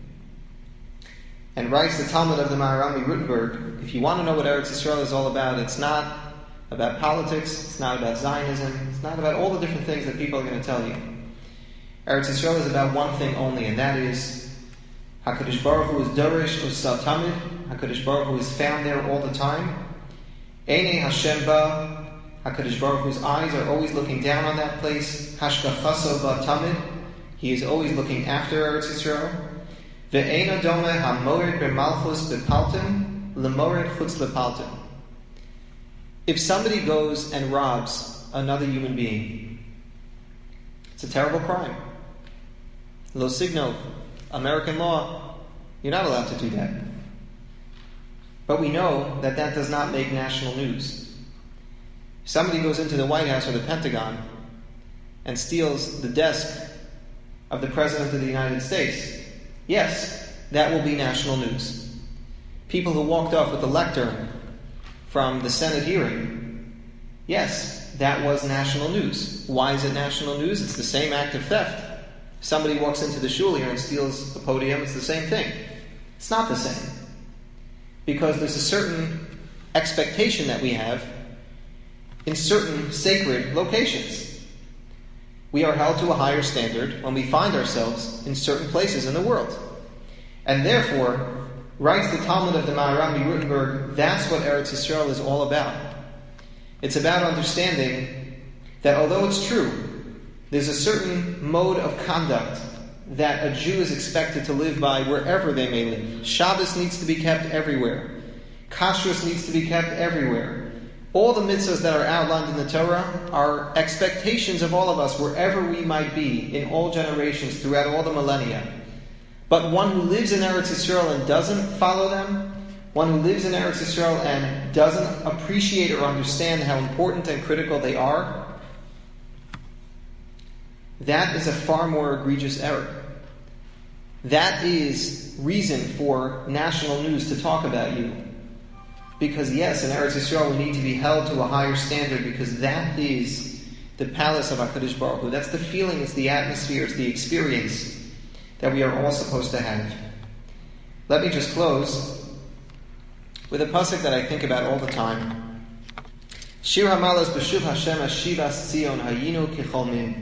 And writes the Talmud of the Maharami Rutenberg, if you want to know what Eretz Yisrael is all about, it's not about politics, it's not about Zionism, it's not about all the different things that people are going to tell you. Eretz Yisrael is about one thing only, and that is HaKadosh Baruch Hu is Dorish Usal Tamid. HaKadosh Baruch Hu is found there all the time. Einei Hashem Ba. HaKadosh Baruch Hu's eyes are always looking down on that place. Hashgachaso Ba Tamid. He is always looking after Eretz Yisrael. Ve'eina Dome HaMored B'Malchus B'Paltim L'Mored Chutz L'Paltim. If somebody goes and robs another human being, it's a terrible crime. Lo signo, American law, you're not allowed to do that. But we know that that does not make national news. If somebody goes into the White House or the Pentagon and steals the desk of the President of the United States, yes, that will be national news. People who walked off with the lectern from the Senate hearing, yes, that was national news. Why is it national news? It's the same act of theft. If somebody walks into the shul here and steals the podium, it's the same thing. It's not the same. Because there's a certain expectation that we have in certain sacred locations. We are held to a higher standard when we find ourselves in certain places in the world. And therefore, writes the Talmud of the Maharami Rutenberg, that's what Eretz Yisrael is all about. It's about understanding that although it's true There's a certain mode of conduct that a Jew is expected to live by wherever they may live. Shabbos needs to be kept everywhere. Kashrus needs to be kept everywhere. All the mitzvahs that are outlined in the Torah are expectations of all of us wherever we might be in all generations throughout all the millennia. But one who lives in Eretz Yisrael and doesn't follow them, one who lives in Eretz Yisrael and doesn't appreciate or understand how important and critical they are, that is a far more egregious error. That is reason for national news to talk about you. Because yes, in Eretz Yisrael we need to be held to a higher standard, because that is the palace of HaKadosh Baruch Hu. That's the feeling, it's the atmosphere, it's the experience that we are all supposed to have. Let me just close with a pasuk that I think about all the time. Shir HaMalas B'shuv Hashem Ashivas Tzion Hayinu Kicholmin.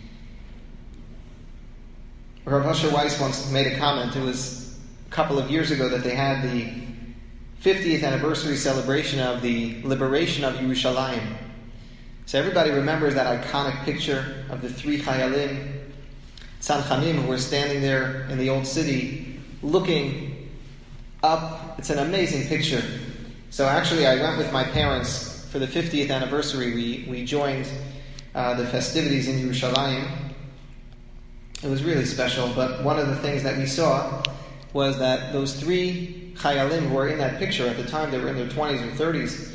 Rav Asher Weiss once made a comment. It was a couple of years ago that they had the fiftieth anniversary celebration of the liberation of Yerushalayim. So everybody remembers that iconic picture of the three Chayalim, Tzanchanim, who were standing there in the old city looking up. It's an amazing picture. So actually I went with my parents for the fiftieth anniversary. We, we joined uh, the festivities in Yerushalayim. It was really special, but one of the things that we saw was that those three Chayalim who were in that picture, at the time they were in their twenties or thirties,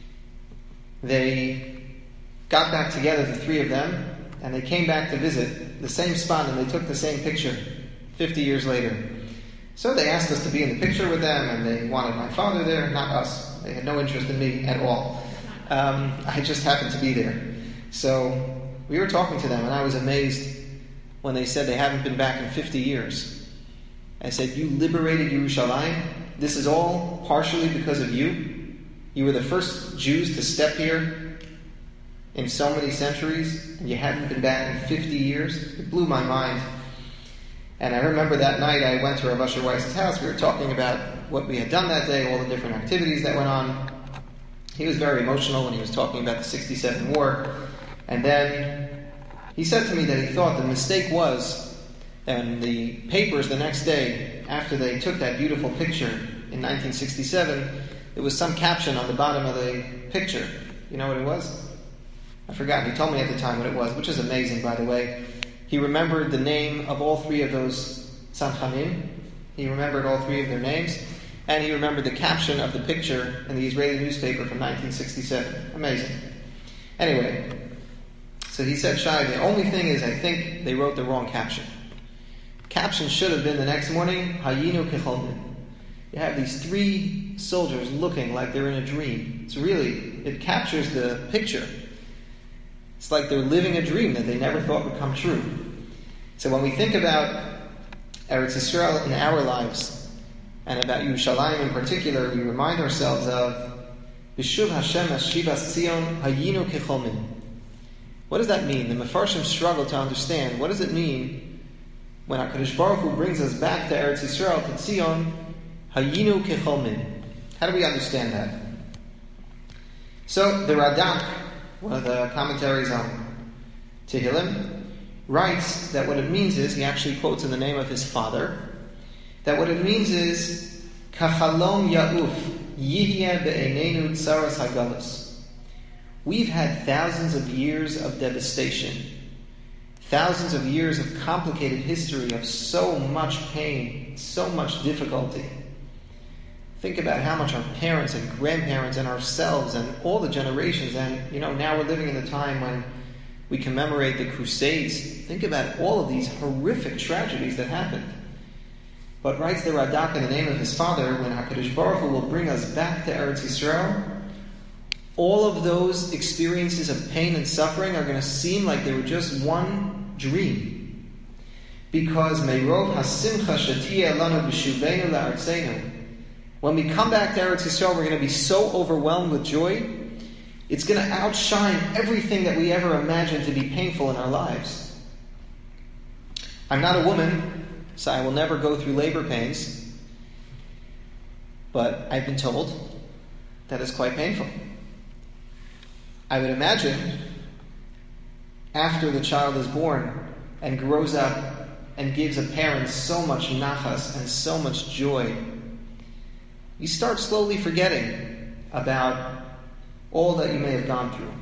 they got back together, the three of them, and they came back to visit the same spot, and they took the same picture fifty years later. So they asked us to be in the picture with them, and they wanted my father there, not us. They had no interest in me at all. Um, I just happened to be there. So we were talking to them, and I was amazed when they said they haven't been back in fifty years. I said, you liberated Yerushalayim? This is all partially because of you? You were the first Jews to step here in so many centuries, and you hadn't been back in fifty years? It blew my mind. And I remember that night I went to Rav Asher Weiss's house. We were talking about what we had done that day, all the different activities that went on. He was very emotional when he was talking about the sixty-seven war. And then he said to me that he thought the mistake was, and the papers the next day, after they took that beautiful picture in nineteen sixty-seven, there was some caption on the bottom of the picture. You know what it was? I forgot. He told me at the time what it was, which is amazing, by the way. He remembered the name of all three of those Tzanchanim. He remembered all three of their names. And he remembered the caption of the picture in the Israeli newspaper from nineteen sixty-seven. Amazing. Anyway, so he said, Shai, the only thing is I think they wrote the wrong caption. Caption should have been the next morning, Hayinu Kecholmin. You have these three soldiers looking like they're in a dream. It's really, it captures the picture. It's like they're living a dream that they never thought would come true. So when we think about Eretz Yisrael in our lives, and about Yerushalayim in particular, we remind ourselves of B'shuv Hashem Ashivas Tzion Hayinu Kecholmin. What does that mean? The Mefarshim struggle to understand. What does it mean when HaKadosh Baruch Hu brings us back to Eretz Yisrael, to Tzion, Hayinu Kecholmin? How do we understand that? So the Radak, one of the commentaries on Tehillim, writes that what it means is, he actually quotes in the name of his father, that what it means is, Kachalom Ya'uf, Yihye Be'enenu Tsaras Hagalus. We've had thousands of years of devastation, thousands of years of complicated history, of so much pain, so much difficulty. Think about how much our parents and grandparents and ourselves and all the generations, and you know, now we're living in a time when we commemorate the Crusades. Think about all of these horrific tragedies that happened. But writes the Radak in the name of his father, when HaKadosh Baruch Hu will bring us back to Eretz Yisrael, all of those experiences of pain and suffering are going to seem like they were just one dream. Because Meirov hasimcha shetiyeh lanu b'shuveinu la'artzeinu. When we come back to Eretz Yisrael, we're going to be so overwhelmed with joy, it's going to outshine everything that we ever imagined to be painful in our lives. I'm not a woman, so I will never go through labor pains, but I've been told that it's quite painful. I would imagine after the child is born and grows up and gives a parent so much nachas and so much joy, you start slowly forgetting about all that you may have gone through.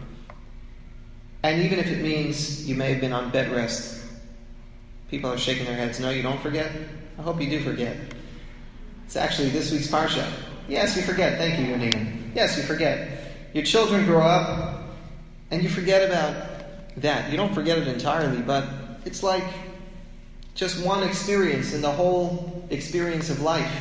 And even if it means you may have been on bed rest, people are shaking their heads. No, you don't forget? I hope you do forget. It's actually this week's Parsha. Yes, you forget. Thank you, Yonina. Yes, you forget. Your children grow up, and you forget about that. You don't forget it entirely, but it's like just one experience in the whole experience of life.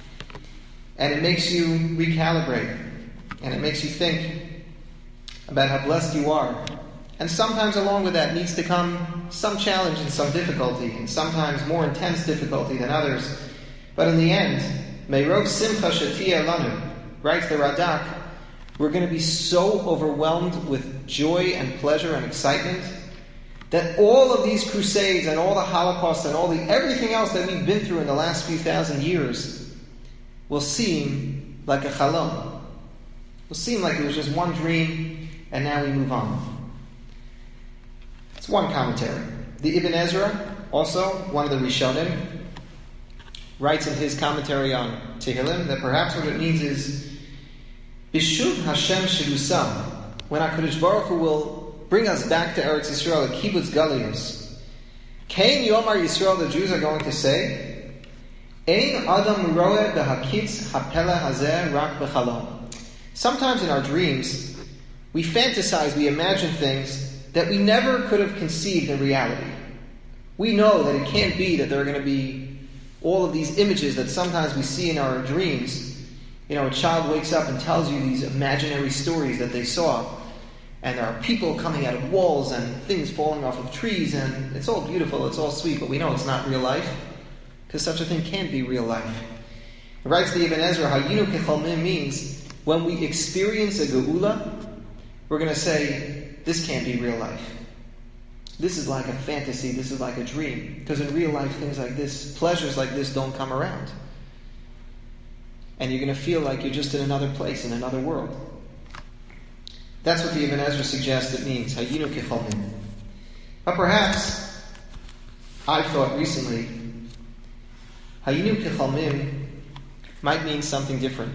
And it makes you recalibrate. And it makes you think about how blessed you are. And sometimes along with that needs to come some challenge and some difficulty, and sometimes more intense difficulty than others. But in the end, Meirov Simcha Shatia Lanu, writes the Radak, we're going to be so overwhelmed with joy and pleasure and excitement that all of these crusades and all the Holocaust and all the everything else that we've been through in the last few thousand years will seem like a chalom. Will seem like it was just one dream and now we move on. It's one commentary. The Ibn Ezra, also one of the Rishonim, writes in his commentary on Tehillim that perhaps what it means is Bishuv Hashem Shirusam, when HaKadosh Baruch Hu will bring us back to Eretz Yisrael, at Kibbutz Galius. Kain Yomar Yisrael, the Jews are going to say, Ein Adam Roeh Behakitz Hapela Hazeh Rak Bechalom. Sometimes in our dreams, we fantasize, we imagine things that we never could have conceived in reality. We know that it can't be that there are going to be all of these images that sometimes we see in our dreams. You know, a child wakes up and tells you these imaginary stories that they saw. And there are people coming out of walls and things falling off of trees. And it's all beautiful, it's all sweet, but we know it's not real life. Because such a thing can't be real life. It writes the Ibn Ezra, Hayinu Kechalmim means when we experience a geula, we're going to say, this can't be real life. This is like a fantasy, this is like a dream. Because in real life, things like this, pleasures like this don't come around. And you're going to feel like you're just in another place, in another world. That's what the Ibn Ezra suggests it means. Hayinu kechalmim. But perhaps, I thought recently, Hayinu kechalmim might mean something different.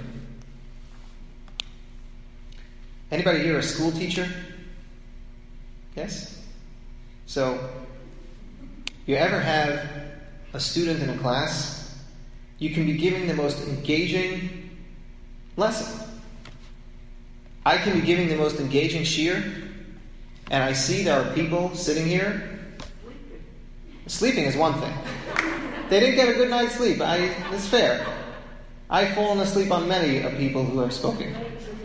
Anybody here a school teacher? Yes? So, you ever have a student in a class, you can be giving the most engaging lesson. I can be giving the most engaging shiur, and I see there are people sitting here. Sleeping is one thing. They didn't get a good night's sleep. I, it's fair. I've fallen asleep on many of people who have spoken.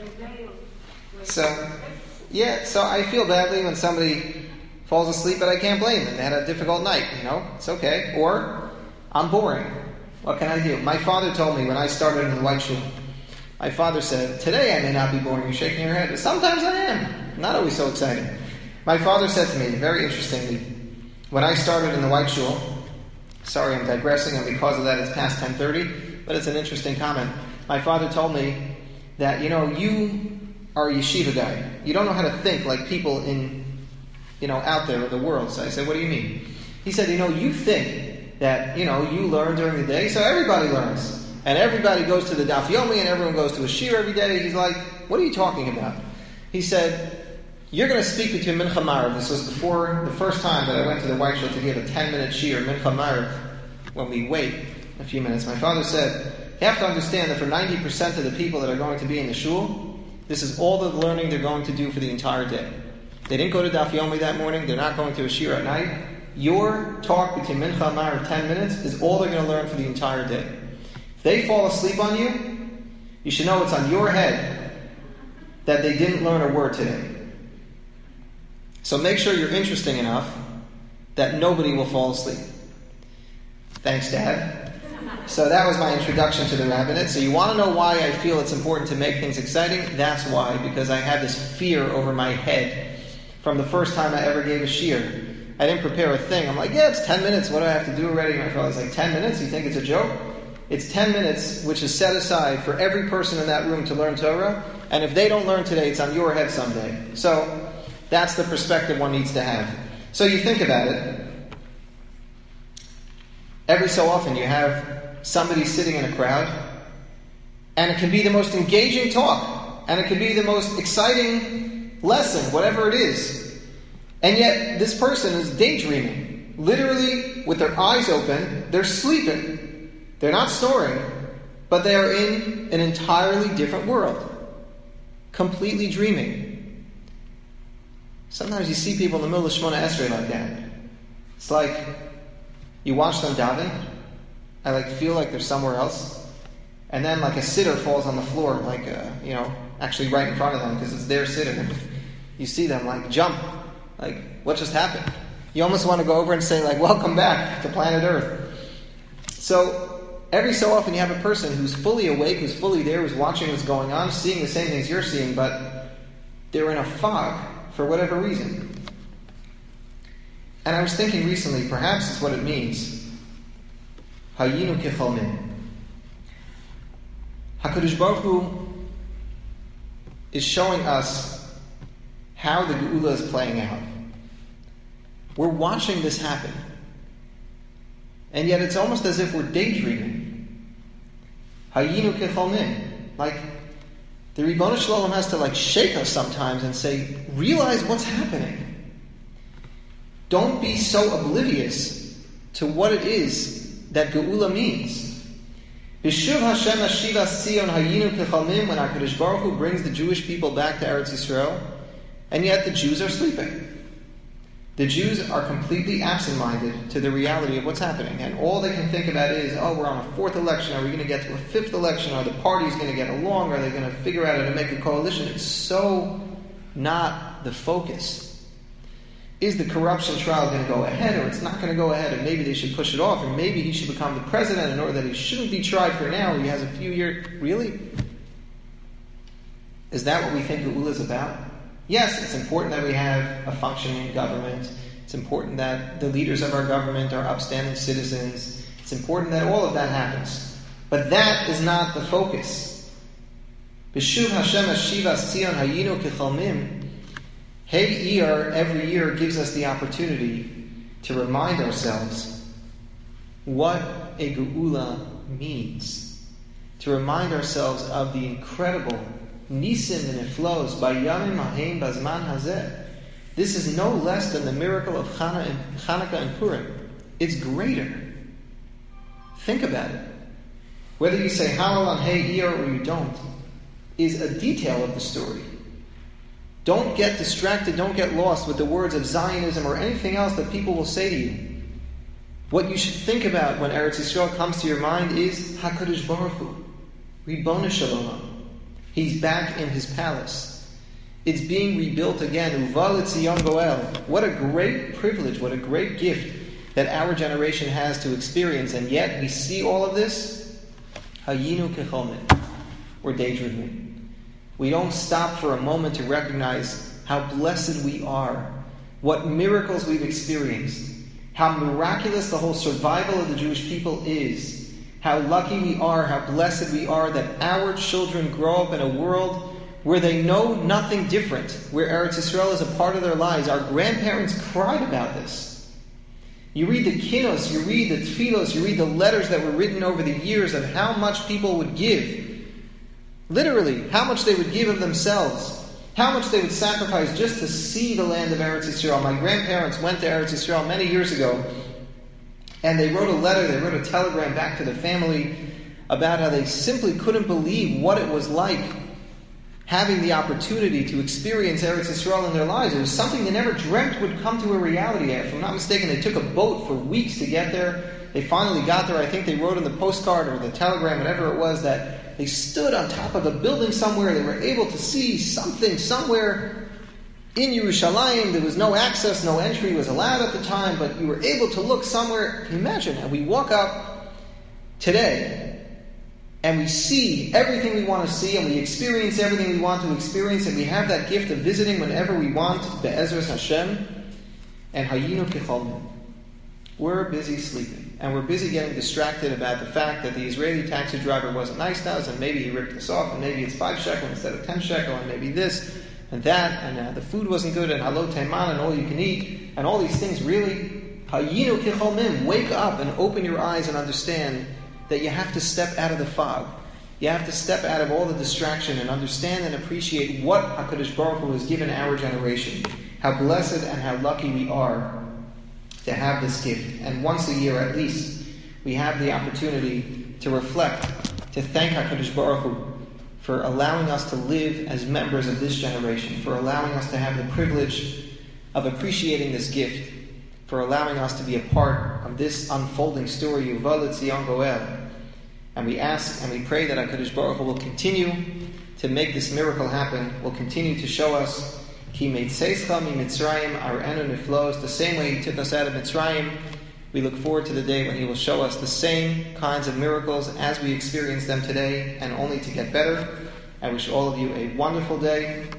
So, yeah, so I feel badly when somebody falls asleep, but I can't blame them. They had a difficult night, you know, it's okay. Or, I'm boring. What can I do? My father told me when I started in the White Shul, my father said, today I may not be boring. You're shaking your head. But sometimes I am. Not always so exciting. My father said to me, very interestingly, when I started in the White Shul, sorry I'm digressing, and because of that it's past ten thirty, but it's an interesting comment. My father told me that, you know, you are a yeshiva guy. You don't know how to think like people in, you know, out there in the world. So I said, what do you mean? He said, you know, you think that, you know, you learn during the day, so everybody learns. And everybody goes to the Daf Yomi and everyone goes to a shiur every day. He's like, what are you talking about? He said, you're going to speak between Mincha Marav. This was before the first time that I went to the White Shul to give a ten-minute shiur, Mincha Marav, when we wait a few minutes. My father said, you have to understand that for ninety percent of the people that are going to be in the shul, this is all the learning they're going to do for the entire day. They didn't go to Daf Yomi that morning. They're not going to a shiur at night. Your talk between Mincha and Marav, ten minutes, is all they're going to learn for the entire day. If they fall asleep on you, you should know it's on your head that they didn't learn a word today. So make sure you're interesting enough that nobody will fall asleep. Thanks, Dad. So that was my introduction to the rabbinate. So you want to know why I feel it's important to make things exciting? That's why, because I had this fear over my head from the first time I ever gave a shiur. I didn't prepare a thing. I'm like, yeah, it's ten minutes. What do I have to do already? My father's like, ten minutes? You think it's a joke? It's ten minutes, which is set aside for every person in that room to learn Torah. And if they don't learn today, it's on your head someday. So That's the perspective one needs to have. So you think about it. Every so often you have somebody sitting in a crowd, and it can be the most engaging talk, and it can be the most exciting lesson, whatever it is. And yet this person is daydreaming. Literally, with their eyes open, they're sleeping. They're not snoring, but they are in an entirely different world. Completely dreaming. Sometimes you see people in the middle of Shemona Esrei like that. It's like you watch them daven, I like feel like they're somewhere else, and then like a sitter falls on the floor, like uh, you know, actually right in front of them because it's their sitter. You see them like jump, like what just happened? You almost want to go over and say like, "Welcome back to planet Earth." So every so often you have a person who's fully awake, who's fully there, who's watching what's going on, seeing the same things you're seeing, but they're in a fog for whatever reason. And I was thinking recently, perhaps it's what it means. Hayinu kecholmin. HaKadosh Baruch Hu is showing us how the Geula is playing out. We're watching this happen. And yet it's almost as if we're daydreaming. Hayinu kecholmin. Like, the Ribono Shel Olam has to like shake us sometimes and say, realize what's happening. Don't be so oblivious to what it is that Geula means. B'shuv Hashem Hashivas Tzion Hayinu Kechalmim, when HaKadosh Baruch Hu brings the Jewish people back to Eretz Yisrael, and yet the Jews are sleeping. The Jews are completely absent-minded to the reality of what's happening, and all they can think about is, oh, we're on a fourth election, are we going to get to a fifth election, are the parties going to get along, are they going to figure out how to make a coalition? It's so not the focus. Is the corruption trial going to go ahead, or it's not going to go ahead, and maybe they should push it off, and maybe he should become the president in order that he shouldn't be tried for now, he has a few years. Really? Is that what we think Geula is about? Yes, it's important that we have a functioning government. It's important that the leaders of our government are upstanding citizens. It's important that all of that happens. But that is not the focus. B'shuv Hashem Hashivas Tzion Hayinu Kechalmim. Hey Iyar every year gives us the opportunity to remind ourselves what a Geula means. To remind ourselves of the incredible Nisim and Niflos by Yamim Haim Bazman Hazeh. This is no less than the miracle of Chanukah and Purim. It's greater. Think about it. Whether you say Halal on Hey Iyar or you don't, is a detail of the story. Don't get distracted, don't get lost with the words of Zionism or anything else that people will say to you. What you should think about when Eretz Yisrael comes to your mind is HaKadosh Baruch Hu, Ribono Shel Olam. He's back in his palace. It's being rebuilt again. Uva L'Tzion Goel. What a great privilege, what a great gift that our generation has to experience, and yet we see all of this. Hayinu Kecholmin. We're daydreaming. We don't stop for a moment to recognize how blessed we are, what miracles we've experienced, how miraculous the whole survival of the Jewish people is, how lucky we are, how blessed we are that our children grow up in a world where they know nothing different, where Eretz Yisrael is a part of their lives. Our grandparents cried about this. You read the kinos, you read the tfilos, you read the letters that were written over the years of how much people would give. Literally, how much they would give of themselves, how much they would sacrifice just to see the land of Eretz Yisrael. My grandparents went to Eretz Yisrael many years ago, and they wrote a letter, they wrote a telegram back to the family about how they simply couldn't believe what it was like having the opportunity to experience Eretz Yisrael in their lives. It was something they never dreamt would come to a reality. If I'm not mistaken, they took a boat for weeks to get there. They finally got there. I think they wrote in the postcard or the telegram, whatever it was, that they stood on top of a building somewhere. They were able to see something somewhere in Yerushalayim. There was no access, no entry was allowed at the time, but you were able to look somewhere. Can you imagine? And we walk up today, and we see everything we want to see, and we experience everything we want to experience, and we have that gift of visiting whenever we want, Be'ezras Hashem, and Hayinu Kecholmin. We're busy sleeping, and we're busy getting distracted about the fact that the Israeli taxi driver wasn't nice to us, and maybe he ripped us off, and maybe it's five shekel instead of ten shekel, and maybe this, and that, and uh, the food wasn't good, and halot taiman, and all you can eat, and all these things, really, hayinu kicholmim, wake up and open your eyes and understand that you have to step out of the fog. You have to step out of all the distraction and understand and appreciate what HaKadosh Baruch Hu has given our generation. How blessed and how lucky we are to have this gift. And once a year at least, we have the opportunity to reflect, to thank HaKadosh Baruch Hu for allowing us to live as members of this generation, for allowing us to have the privilege of appreciating this gift, for allowing us to be a part of this unfolding story, Yuval Etzion Goel. And we ask and we pray that HaKadosh Baruch Hu will continue to make this miracle happen, will continue to show us Ki meitzeischa mi Mitzrayim ar'enu niflos, the same way He took us out of Mitzrayim. We look forward to the day when He will show us the same kinds of miracles as we experience them today, and only to get better. I wish all of you a wonderful day.